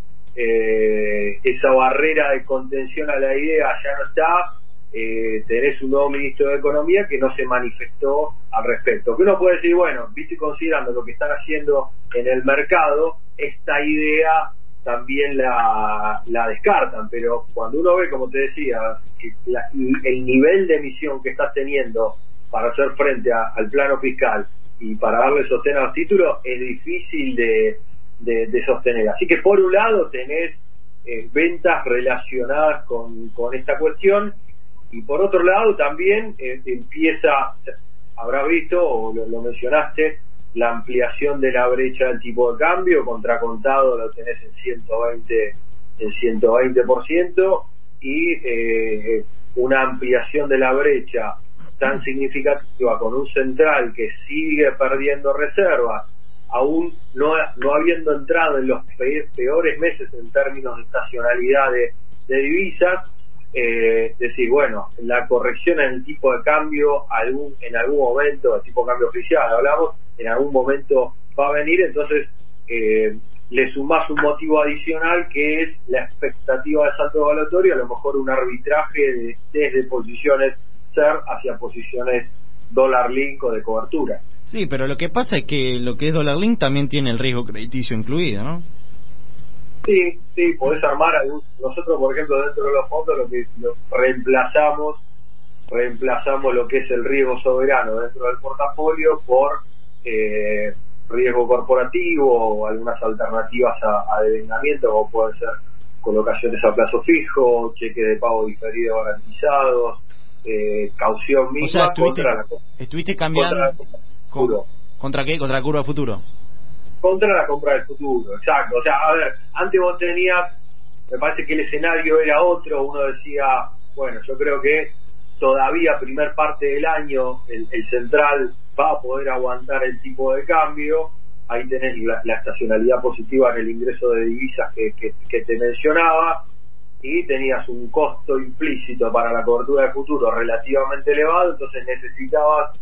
eh, esa barrera de contención a la idea ya no está. Eh, tenés un nuevo ministro de Economía que no se manifestó al respecto. Que uno puede decir, bueno, viste, considerando lo que están haciendo en el mercado, esta idea también la, la descartan, pero cuando uno ve, como te decía, que la, el nivel de emisión que estás teniendo para hacer frente a, al plano fiscal y para darle sostén a los títulos, es difícil de, de, de sostener. Así que por un lado tenés eh, ventas relacionadas con, con esta cuestión, y por otro lado también eh, empieza, habrás visto o lo, lo mencionaste, la ampliación de la brecha del tipo de cambio. Contra contado lo tenés en ciento veinte en ciento veinte por ciento, y eh, una ampliación de la brecha tan significativa con un central que sigue perdiendo reservas, aún no, no habiendo entrado en los peores meses en términos de estacionalidad de, de divisas. Eh, decir, bueno, la corrección en el tipo de cambio algún, en algún momento, el tipo de cambio oficial hablamos, en algún momento va a venir. Entonces eh, le sumás un motivo adicional que es la expectativa de salto evaluatorio, a lo mejor un arbitraje de, desde posiciones SER hacia posiciones dólar link o de cobertura. Sí, pero lo que pasa es que lo que es dólar link también tiene el riesgo crediticio incluido, ¿no? Sí, sí, podés armar algún, nosotros por ejemplo dentro de los fondos lo que lo reemplazamos reemplazamos lo que es el riesgo soberano dentro del portafolio por eh, riesgo corporativo o algunas alternativas a, a devengamiento, como pueden ser colocaciones a plazo fijo, cheques de pago diferido garantizados, eh, caución misma. O sea, estuviste, contra la, estuviste cambiando contra, con, ¿contra qué? ¿Contra la curva futuro? Contra la compra del futuro, exacto. O sea, a ver, antes vos tenías, me parece que el escenario era otro. Uno decía, bueno, yo creo que todavía primer parte del año el, el central va a poder aguantar el tipo de cambio. Ahí tenés la, la estacionalidad positiva en el ingreso de divisas que, que, que te mencionaba, y tenías un costo implícito para la cobertura de futuro relativamente elevado, entonces necesitabas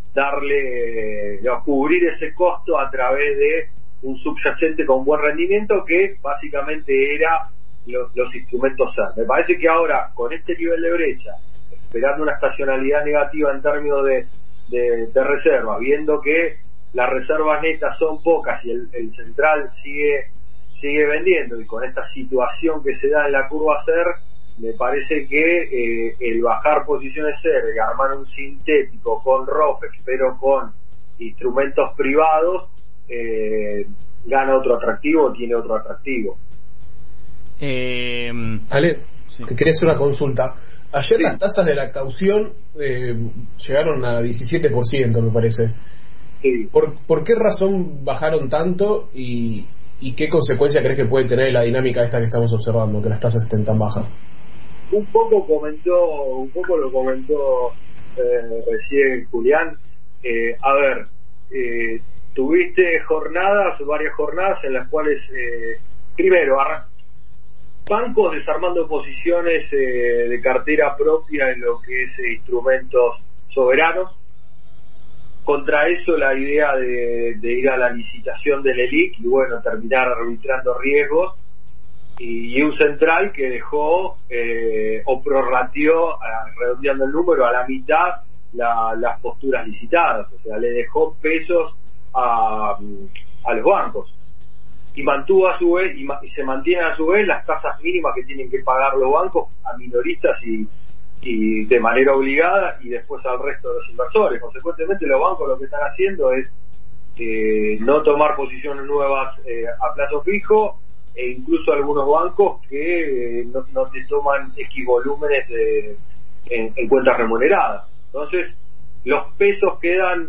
darle, no, cubrir ese costo a través de un subyacente con buen rendimiento, que básicamente era lo, los instrumentos SER. Me parece que ahora, con este nivel de brecha, esperando una estacionalidad negativa en términos de, de, de reservas, viendo que las reservas netas son pocas y el, el central sigue sigue vendiendo, y con esta situación que se da en la curva SER, me parece que eh, el bajar posiciones SER y armar un sintético con ROFEX pero con instrumentos privados eh, gana otro atractivo, tiene otro atractivo. Eh, Ale, sí. Te quería hacer una consulta. Ayer sí. Las tasas de la caución eh, llegaron a diecisiete por ciento, me parece. Sí. ¿Por, ¿Por qué razón bajaron tanto y, y qué consecuencia crees que puede tener la dinámica esta que estamos observando, que las tasas estén tan bajas? Un poco comentó, un poco lo comentó eh, recién Julián. Eh, a ver, eh, tuviste jornadas, varias jornadas en las cuales, eh, primero, arran- bancos desarmando posiciones eh, de cartera propia en lo que es eh, instrumentos soberanos. Contra eso la idea de, de ir a la licitación del E L I C y bueno, terminar arbitrando riesgos, y, y un central que dejó eh, o prorrateó, redondeando el número, a la mitad la, las posturas licitadas, o sea, le dejó pesos a, a los bancos, y mantuvo a su vez y, y se mantienen a su vez las tasas mínimas que tienen que pagar los bancos a minoristas y y de manera obligada, y después al resto de los inversores. Consecuentemente, los bancos lo que están haciendo es eh, no tomar posiciones nuevas eh, a plazo fijo, e incluso algunos bancos que eh, no, no te toman equivolúmenes de, en, en cuentas remuneradas. Entonces, los pesos quedan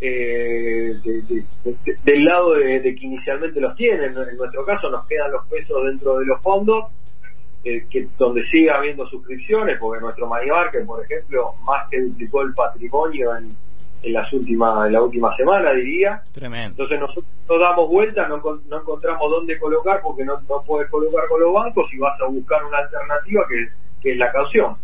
eh, de, de, de, del lado de, de que inicialmente los tienen. En nuestro caso nos quedan los pesos dentro de los fondos, eh, que donde sigue habiendo suscripciones, porque nuestro money market, por ejemplo, más que duplicó el patrimonio en, en las últimas en la última semana, diría. Tremendo. Entonces nosotros nos damos vuelta, no, no encontramos dónde colocar, porque no, no puedes colocar con los bancos y vas a buscar una alternativa que, que es la caución.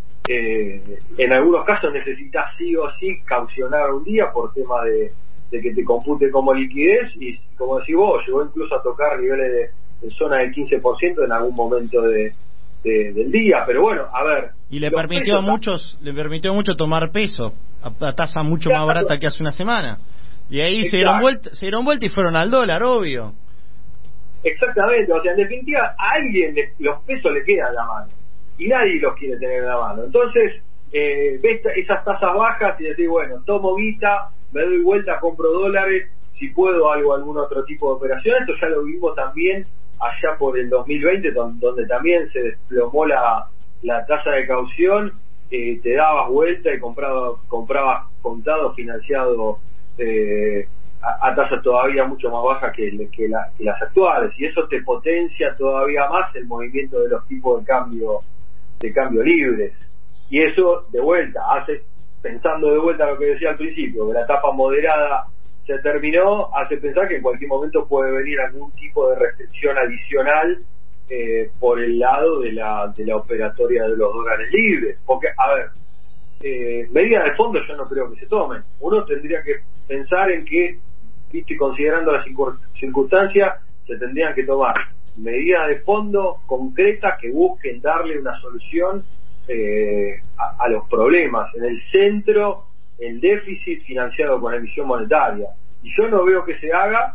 Eh, en algunos casos necesitas sí o sí caucionar un día por tema de, de que te compute como liquidez, y como decís vos, llegó incluso a tocar niveles de, de zona del quince por ciento en algún momento de, de, del día. Pero bueno, a ver, y le permitió a muchos le permitió mucho tomar peso a, a tasa mucho claro, más barata que hace una semana, y ahí se dieron vuelta se dieron vuelta y fueron al dólar, obvio. Exactamente, o sea, en definitiva a alguien le, los pesos le quedan en la mano y nadie los quiere tener en la mano. Entonces eh, ves esas tasas bajas y decís, bueno, tomo guita, me doy vuelta, compro dólares, si puedo hago algún otro tipo de operación. Esto ya lo vimos también allá por el dos mil veinte, donde, donde también se desplomó la, la tasa de caución, eh, te dabas vuelta y comprabas comprabas contado, financiado eh, a, a tasas todavía mucho más bajas que, que, la, que las actuales, y eso te potencia todavía más el movimiento de los tipos de cambio de cambio libres. Y eso de vuelta hace, pensando de vuelta lo que decía al principio, que la etapa moderada se terminó, hace pensar que en cualquier momento puede venir algún tipo de restricción adicional eh, por el lado de la de la operatoria de los dólares libres. Porque, a ver, eh, medidas de fondo yo no creo que se tomen. Uno tendría que pensar en que, viste, considerando las circunstancias, se tendrían que tomar medidas de fondo concretas que busquen darle una solución eh, a, a los problemas. En el centro, el déficit financiado con emisión monetaria. Y yo no veo que se haga,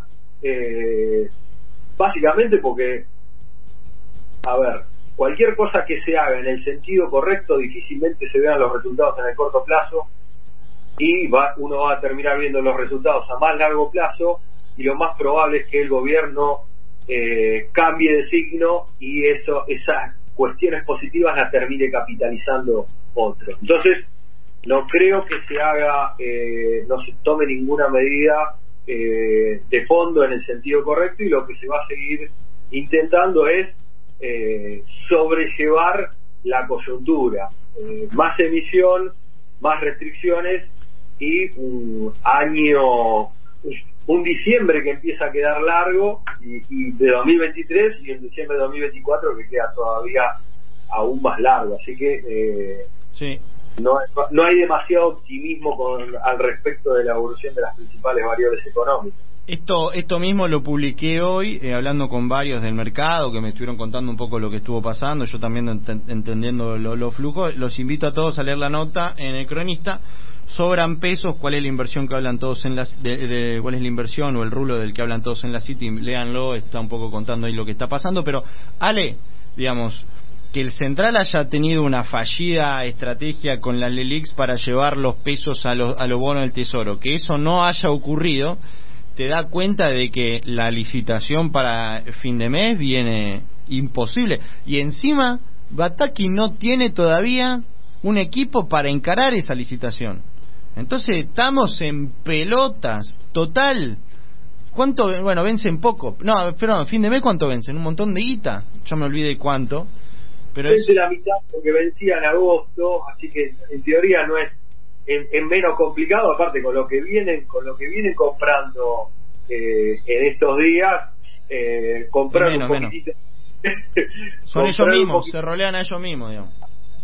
eh, básicamente porque, a ver, cualquier cosa que se haga en el sentido correcto difícilmente se vean los resultados en el corto plazo, y va, uno va a terminar viendo los resultados a más largo plazo, y lo más probable es que el gobierno eh, cambie de signo y eso esas cuestiones positivas las termine capitalizando otro. Entonces no creo que se haga, eh, no se tome ninguna medida eh, de fondo en el sentido correcto, y lo que se va a seguir intentando es eh, sobrellevar la coyuntura, eh, más emisión, más restricciones y un año, un diciembre que empieza a quedar largo, y, y de dos mil veintitrés, y en diciembre de dos mil veinticuatro que queda todavía aún más largo. Así que eh, sí. No, no hay demasiado optimismo con al respecto de la evolución de las principales variables económicas. Esto esto mismo lo publiqué hoy, eh, hablando con varios del mercado que me estuvieron contando un poco lo que estuvo pasando, yo también ent- entendiendo los lo flujos. Los invito a todos a leer la nota en El Cronista. Sobran pesos, cuál es la inversión que hablan todos en las de, de, cuál es la inversión o el rulo del que hablan todos en la City. Léanlo, está un poco contando ahí lo que está pasando. Pero Ale, digamos, que el Central haya tenido una fallida estrategia con la LELIX para llevar los pesos a los a los bonos del Tesoro, que eso no haya ocurrido, te da cuenta de que la licitación para fin de mes viene imposible, y encima Bataki no tiene todavía un equipo para encarar esa licitación. Entonces estamos en pelotas total. ¿Cuánto? Bueno, vencen poco. No, perdón, fin de mes ¿cuánto vencen? Un montón de guita. Ya me olvidé cuánto. Pero vence es la mitad porque vencía en agosto, así que en teoría no es en, en menos complicado, aparte con lo que vienen con lo que vienen comprando eh, en estos días, eh, comprar menos, un poquitito son ellos mismos, se rolean a ellos mismos, digamos.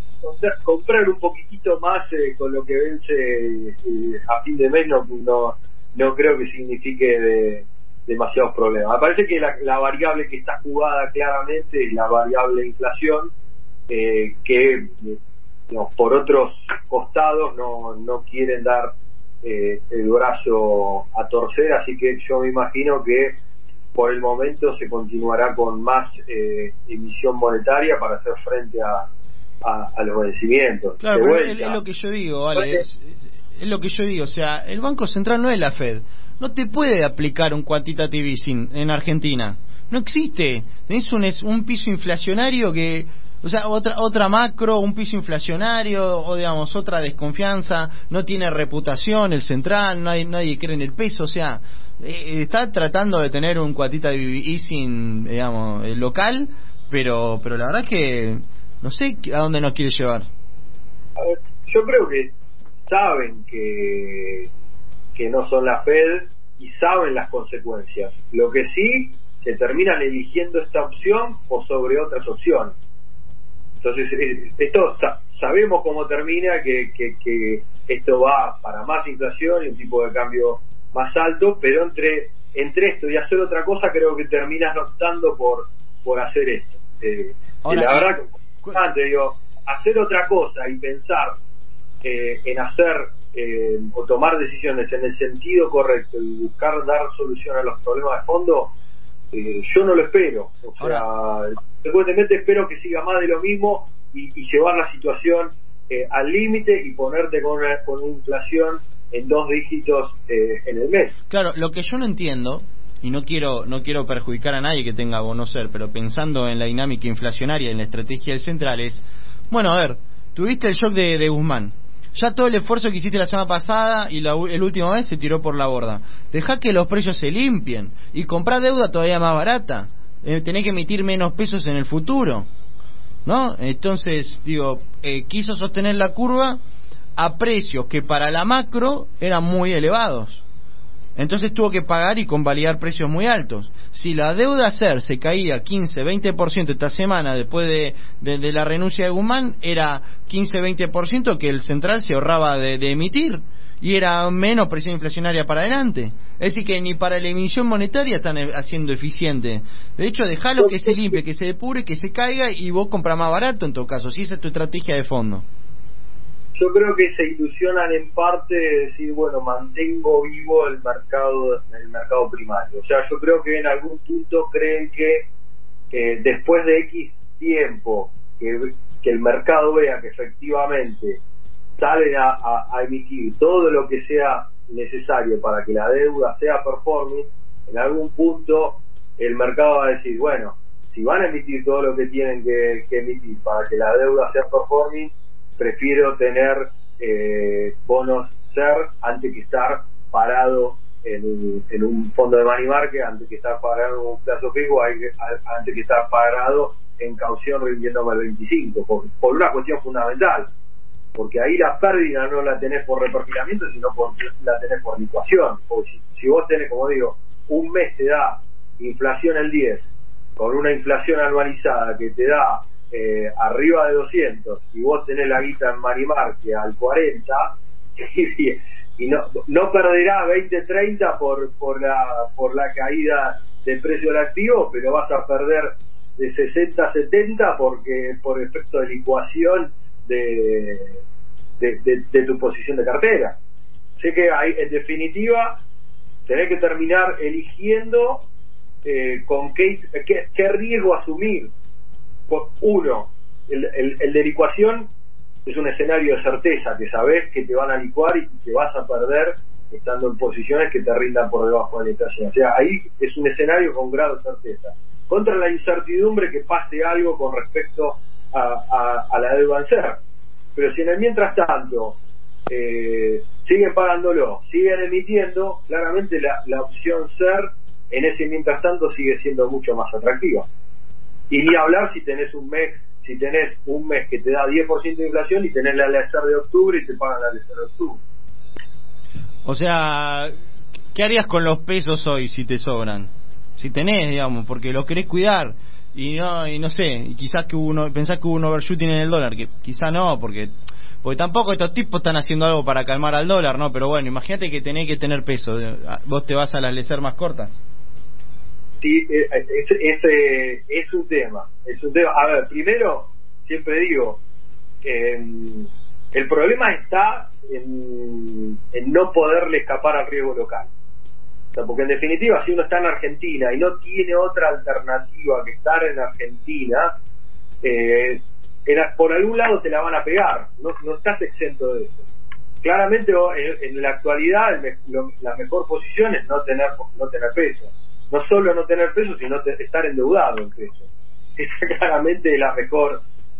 Comprar un poquitito más eh, con lo que vence eh, a fin de mes no, no, no creo que signifique de, demasiados problemas. Me parece que la, la variable que está jugada claramente es la variable inflación, eh, que digamos, por otros costados no, no quieren dar eh, el brazo a torcer, así que yo me imagino que por el momento se continuará con más eh, emisión monetaria para hacer frente a A, a los vencimientos. Claro, pero es, es lo que yo digo, vale, es, es lo que yo digo, o sea, el Banco Central no es la Fed, no te puede aplicar un quantitative easing en Argentina, no existe, tenés un, un piso inflacionario que O sea, otra otra macro, un piso inflacionario, o digamos, otra desconfianza, no tiene reputación el central, nadie, nadie cree en el peso, o sea, eh, está tratando de tener un quantitative easing, digamos, eh, local, pero pero la verdad es que no sé a dónde nos quiere llevar. A ver, yo creo que saben que, que no son la Fed y saben las consecuencias. Lo que sí, se terminan eligiendo esta opción o sobre otras opciones. Entonces, esto sabemos cómo termina, que, que, que esto va para más inflación y un tipo de cambio más alto, pero entre entre esto y hacer otra cosa, creo que terminas optando por por hacer esto. Eh, Ahora, y la verdad, que antes digo, hacer otra cosa y pensar eh, en hacer eh, o tomar decisiones en el sentido correcto y buscar dar solución a los problemas de fondo, eh, yo no lo espero. O sea, frecuentemente espero que siga más de lo mismo y, y llevar la situación eh, al límite y ponerte con una, con una inflación en dos dígitos eh, en el mes. Claro, lo que yo no entiendo, y no quiero no quiero perjudicar a nadie que tenga bono ser, pero pensando en la dinámica inflacionaria, en la estrategia del central, es, bueno, a ver, tuviste el shock de, de Guzmán, ya todo el esfuerzo que hiciste la semana pasada y la, el último mes se tiró por la borda. Dejá que los precios se limpien y comprá deuda todavía más barata. Eh, tenés que emitir menos pesos en el futuro, ¿no? Entonces, digo, eh, quiso sostener la curva a precios que para la macro eran muy elevados. Entonces tuvo que pagar y convalidar precios muy altos. Si la deuda SER se caía quince, veinte por ciento esta semana después de, de, de la renuncia de Guzmán, era quince, veinte por ciento que el central se ahorraba de, de emitir y era menos presión inflacionaria para adelante. Es decir, que ni para la emisión monetaria están haciendo eficiente. De hecho, dejalo que se limpie, que se depure, que se caiga y vos comprás más barato en todo caso, si esa es tu estrategia de fondo. Yo creo que se ilusionan en parte de decir, bueno, mantengo vivo el mercado el mercado primario. O sea, yo creo que en algún punto creen que eh, después de X tiempo que, que el mercado vea que efectivamente salen a, a, a emitir todo lo que sea necesario para que la deuda sea performing, en algún punto el mercado va a decir, bueno, si van a emitir todo lo que tienen que, que emitir para que la deuda sea performing, prefiero tener eh, bonos SER antes que estar parado en un, en un fondo de money market, antes que estar parado en un plazo fijo, antes que estar parado en caución rindiéndome el veinticinco, por, por una cuestión fundamental, porque ahí la pérdida no la tenés por reperfilamiento, sino por la tenés por licuación. O si, si vos tenés, como digo, un mes te da inflación el diez, con una inflación anualizada que te da Eh, arriba de doscientos y vos tenés la guita en Marimarque al cuarenta y, y no no perderás veinte treinta por por la por la caída del precio del activo, pero vas a perder de sesenta setenta porque por efecto de licuación de de, de, de tu posición de cartera. Sé que hay, en definitiva, tenés que terminar eligiendo eh, con qué, qué qué riesgo asumir. Uno, el, el, el de licuación es un escenario de certeza, que sabés que te van a licuar y que vas a perder estando en posiciones que te rindan por debajo de la inflación. O sea, ahí es un escenario con grado de certeza. Contra la incertidumbre que pase algo con respecto a, a, a la deuda en SER. Pero si en el mientras tanto eh, siguen pagándolo, siguen emitiendo, claramente la, la opción SER en ese mientras tanto sigue siendo mucho más atractiva. Y ni hablar si tenés un mes, si tenés un mes que te da diez por ciento de inflación y tenés la L S R de octubre y te pagan la L S R de octubre. O sea, ¿qué harías con los pesos hoy si te sobran? Si tenés, digamos, porque los querés cuidar y no y no sé, y quizás que uno pensás que hubo un overshooting en el dólar, que quizás no, porque porque tampoco estos tipos están haciendo algo para calmar al dólar, ¿no? Pero bueno, imagínate que tenés que tener peso, vos te vas a las L S R más cortas. Sí, ese, ese es un tema, es un tema. A ver, primero, siempre digo, eh, el problema está en, en no poderle escapar al riesgo local. O sea, porque en definitiva, si uno está en Argentina y no tiene otra alternativa que estar en Argentina, eh, en, por algún lado te la van a pegar, no, no estás exento de eso. Claramente, en, en la actualidad, el me, lo, la mejor posición es no tener, no tener peso. No solo no tener peso, sino te, estar endeudado en peso. Esa claramente es la mejor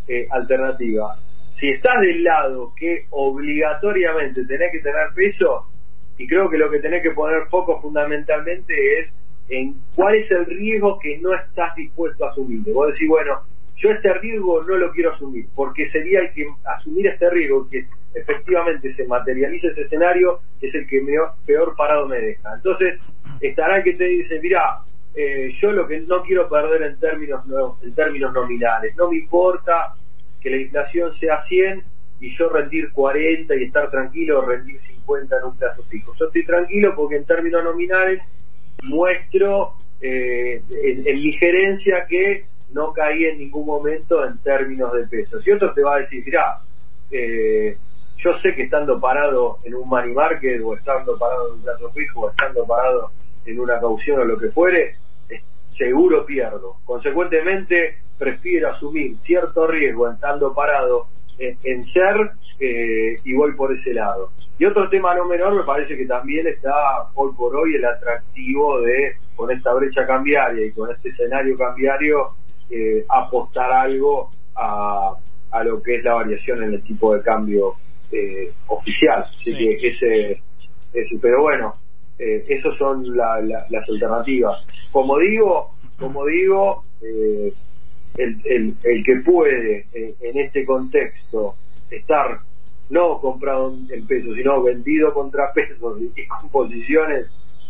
eh, alternativa. Si estás del lado que obligatoriamente tenés que tener peso, y creo que lo que tenés que poner foco fundamentalmente es en cuál es el riesgo que no estás dispuesto a asumir. Vos decís, bueno, yo este riesgo no lo quiero asumir, porque sería el que asumir este riesgo, que efectivamente se materialice ese escenario, es el que peor, peor parado me deja. Entonces, estará el que te dice, mirá, eh, yo lo que no quiero perder en términos no, en términos nominales, no me importa que la inflación sea cien y yo rendir cuarenta y estar tranquilo, o rendir cincuenta en un plazo fijo. Yo estoy tranquilo porque en términos nominales muestro eh, en, en mi gerencia que no caí en ningún momento en términos de pesos. Y otro te va a decir, mirá, eh, yo sé que estando parado en un money market, o estando parado en un plazo fijo, o estando parado en una caución o lo que fuere, seguro pierdo. Consecuentemente, prefiero asumir cierto riesgo estando parado en, en ser eh, y voy por ese lado. Y otro tema no menor, me parece que también está hoy por hoy el atractivo de, con esta brecha cambiaria y con este escenario cambiario, eh, apostar algo a, a lo que es la variación en el tipo de cambio eh, oficial. Así sí. que ese, ese, pero bueno, eh, esas son la, la, las alternativas. Como digo, como digo, eh, el, el, el que puede eh, en este contexto estar no comprado en pesos, sino vendido contra pesos y con posiciones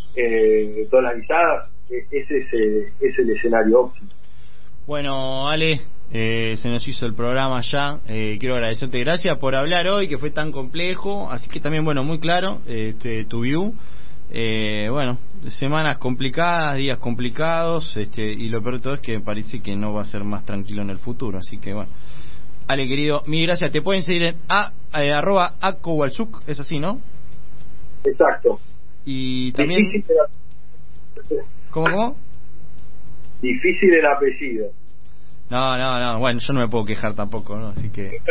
eh, dolarizadas, eh, ese es, eh, es el escenario óptimo. Bueno, Ale, eh, se nos hizo el programa ya. Eh, quiero agradecerte, gracias por hablar hoy, que fue tan complejo. Así que también, bueno, muy claro este, tu view. Eh, bueno, semanas complicadas, días complicados, este, y lo peor de todo es que me parece que no va a ser más tranquilo en el futuro. Así que, bueno. Ale, querido, mil gracias. Te pueden seguir en a, eh, arroba acowalchuk, es así, ¿no? Exacto. Y también... Difícil el... ¿Cómo, cómo? Difícil el apellido. No, no, no, bueno, yo no me puedo quejar tampoco, ¿no? Así que...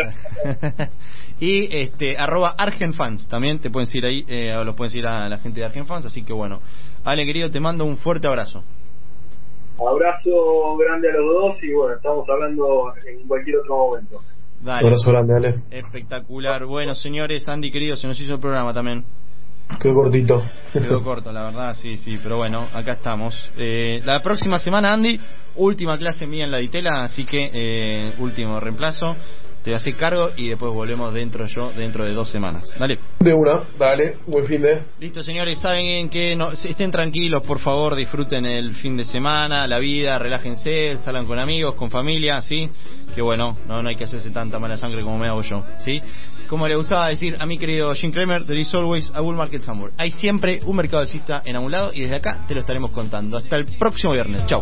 y este, arroba argenfans, también te pueden seguir ahí, eh, los pueden seguir a la gente de Argenfans, así que bueno. Ale, querido, te mando un fuerte abrazo. Abrazo grande a los dos y bueno, estamos hablando en cualquier otro momento. Dale. Abrazo grande, Ale. Espectacular. Bueno, señores, Andy, querido, se nos hizo el programa también. Quedó cortito. Quedó corto, la verdad, sí, sí, pero bueno, acá estamos. Eh, la próxima semana, Andy, última clase mía en la Ditela, así que eh, último reemplazo. Te hace cargo y después volvemos dentro yo dentro de dos semanas. Dale. De una, dale, buen fin de. Listo, señores, saben que no, estén tranquilos, por favor, disfruten el fin de semana, la vida, relájense, salgan con amigos, con familia, ¿sí? Que bueno, no, no hay que hacerse tanta mala sangre como me hago yo, ¿sí? Como le gustaba decir a mi querido Jim Cramer, there is always a bull market somewhere. Hay siempre un mercado alcista en algún lado y desde acá te lo estaremos contando. Hasta el próximo viernes. Chao.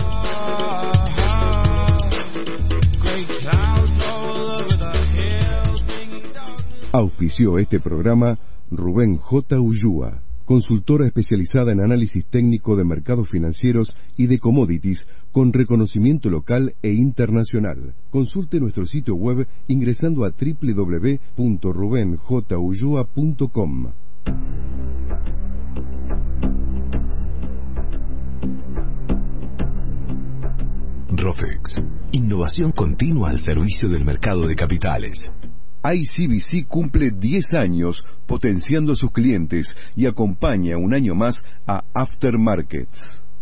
Auspició este programa Rubén J. Ullúa, consultora especializada en análisis técnico de mercados financieros y de commodities con reconocimiento local e internacional. Consulte nuestro sitio web ingresando a doble u doble u doble u punto ruben j ullúa punto com. Rofex, innovación continua al servicio del mercado de capitales. I C B C cumple diez años potenciando a sus clientes y acompaña un año más a Aftermarkets.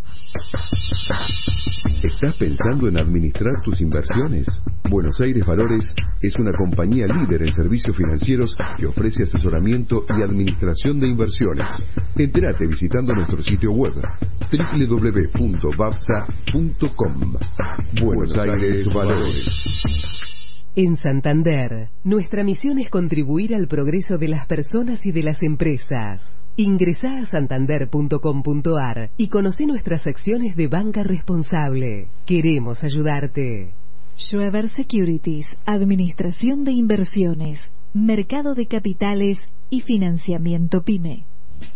¿Estás pensando en administrar tus inversiones? Buenos Aires Valores es una compañía líder en servicios financieros que ofrece asesoramiento y administración de inversiones. Entérate visitando nuestro sitio web doble u doble u doble u punto babsa punto com. Buenos Aires Valores. En Santander, nuestra misión es contribuir al progreso de las personas y de las empresas. Ingresá a santander punto com punto ar y conoce nuestras acciones de banca responsable. Queremos ayudarte. Schweber Securities, Administración de Inversiones, Mercado de Capitales y Financiamiento PYME.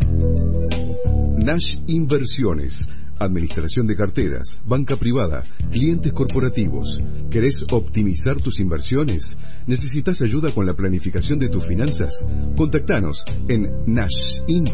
Nash Inversiones, administración de carteras, banca privada, clientes corporativos. ¿Querés optimizar tus inversiones? ¿Necesitas ayuda con la planificación de tus finanzas? Contactanos en nash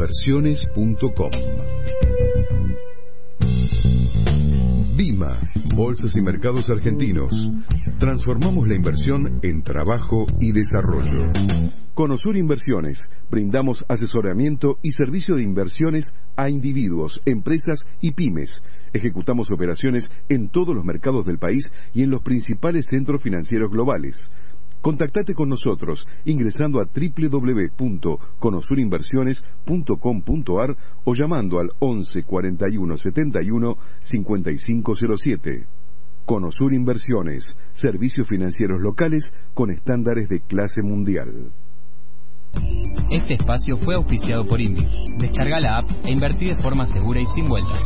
inversiones punto com. Bima, Bolsas y mercados argentinos. Transformamos la inversión en trabajo y desarrollo. Conosur Inversiones. Brindamos asesoramiento y servicio de inversiones a individuos, empresas y pymes. Ejecutamos operaciones en todos los mercados del país y en los principales centros financieros globales. Contactate con nosotros ingresando a doble u doble u doble u punto conosur inversiones punto com punto a r o llamando al once cuarenta y uno setenta y uno cincuenta y cinco cero siete. Conosur Inversiones, servicios financieros locales con estándares de clase mundial. Este espacio fue auspiciado por Invi. Descarga la app e invertí de forma segura y sin vueltas.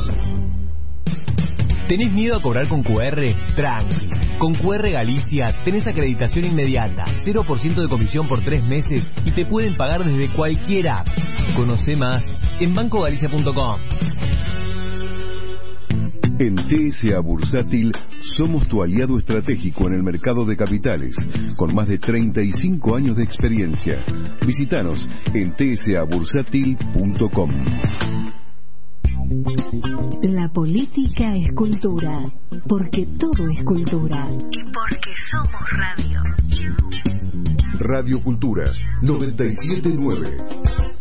¿Tenés miedo a cobrar con Q R? Tranqui. Con Q R Galicia tenés acreditación inmediata, cero por ciento de comisión por tres meses y te pueden pagar desde cualquier app. Conoce más en banco galicia punto com. En T S A Bursátil somos tu aliado estratégico en el mercado de capitales, con más de treinta y cinco años de experiencia. Visítanos en t s a bursátil punto com. La política es cultura, porque todo es cultura. Y porque somos radio. Radio Cultura noventa y siete punto nueve.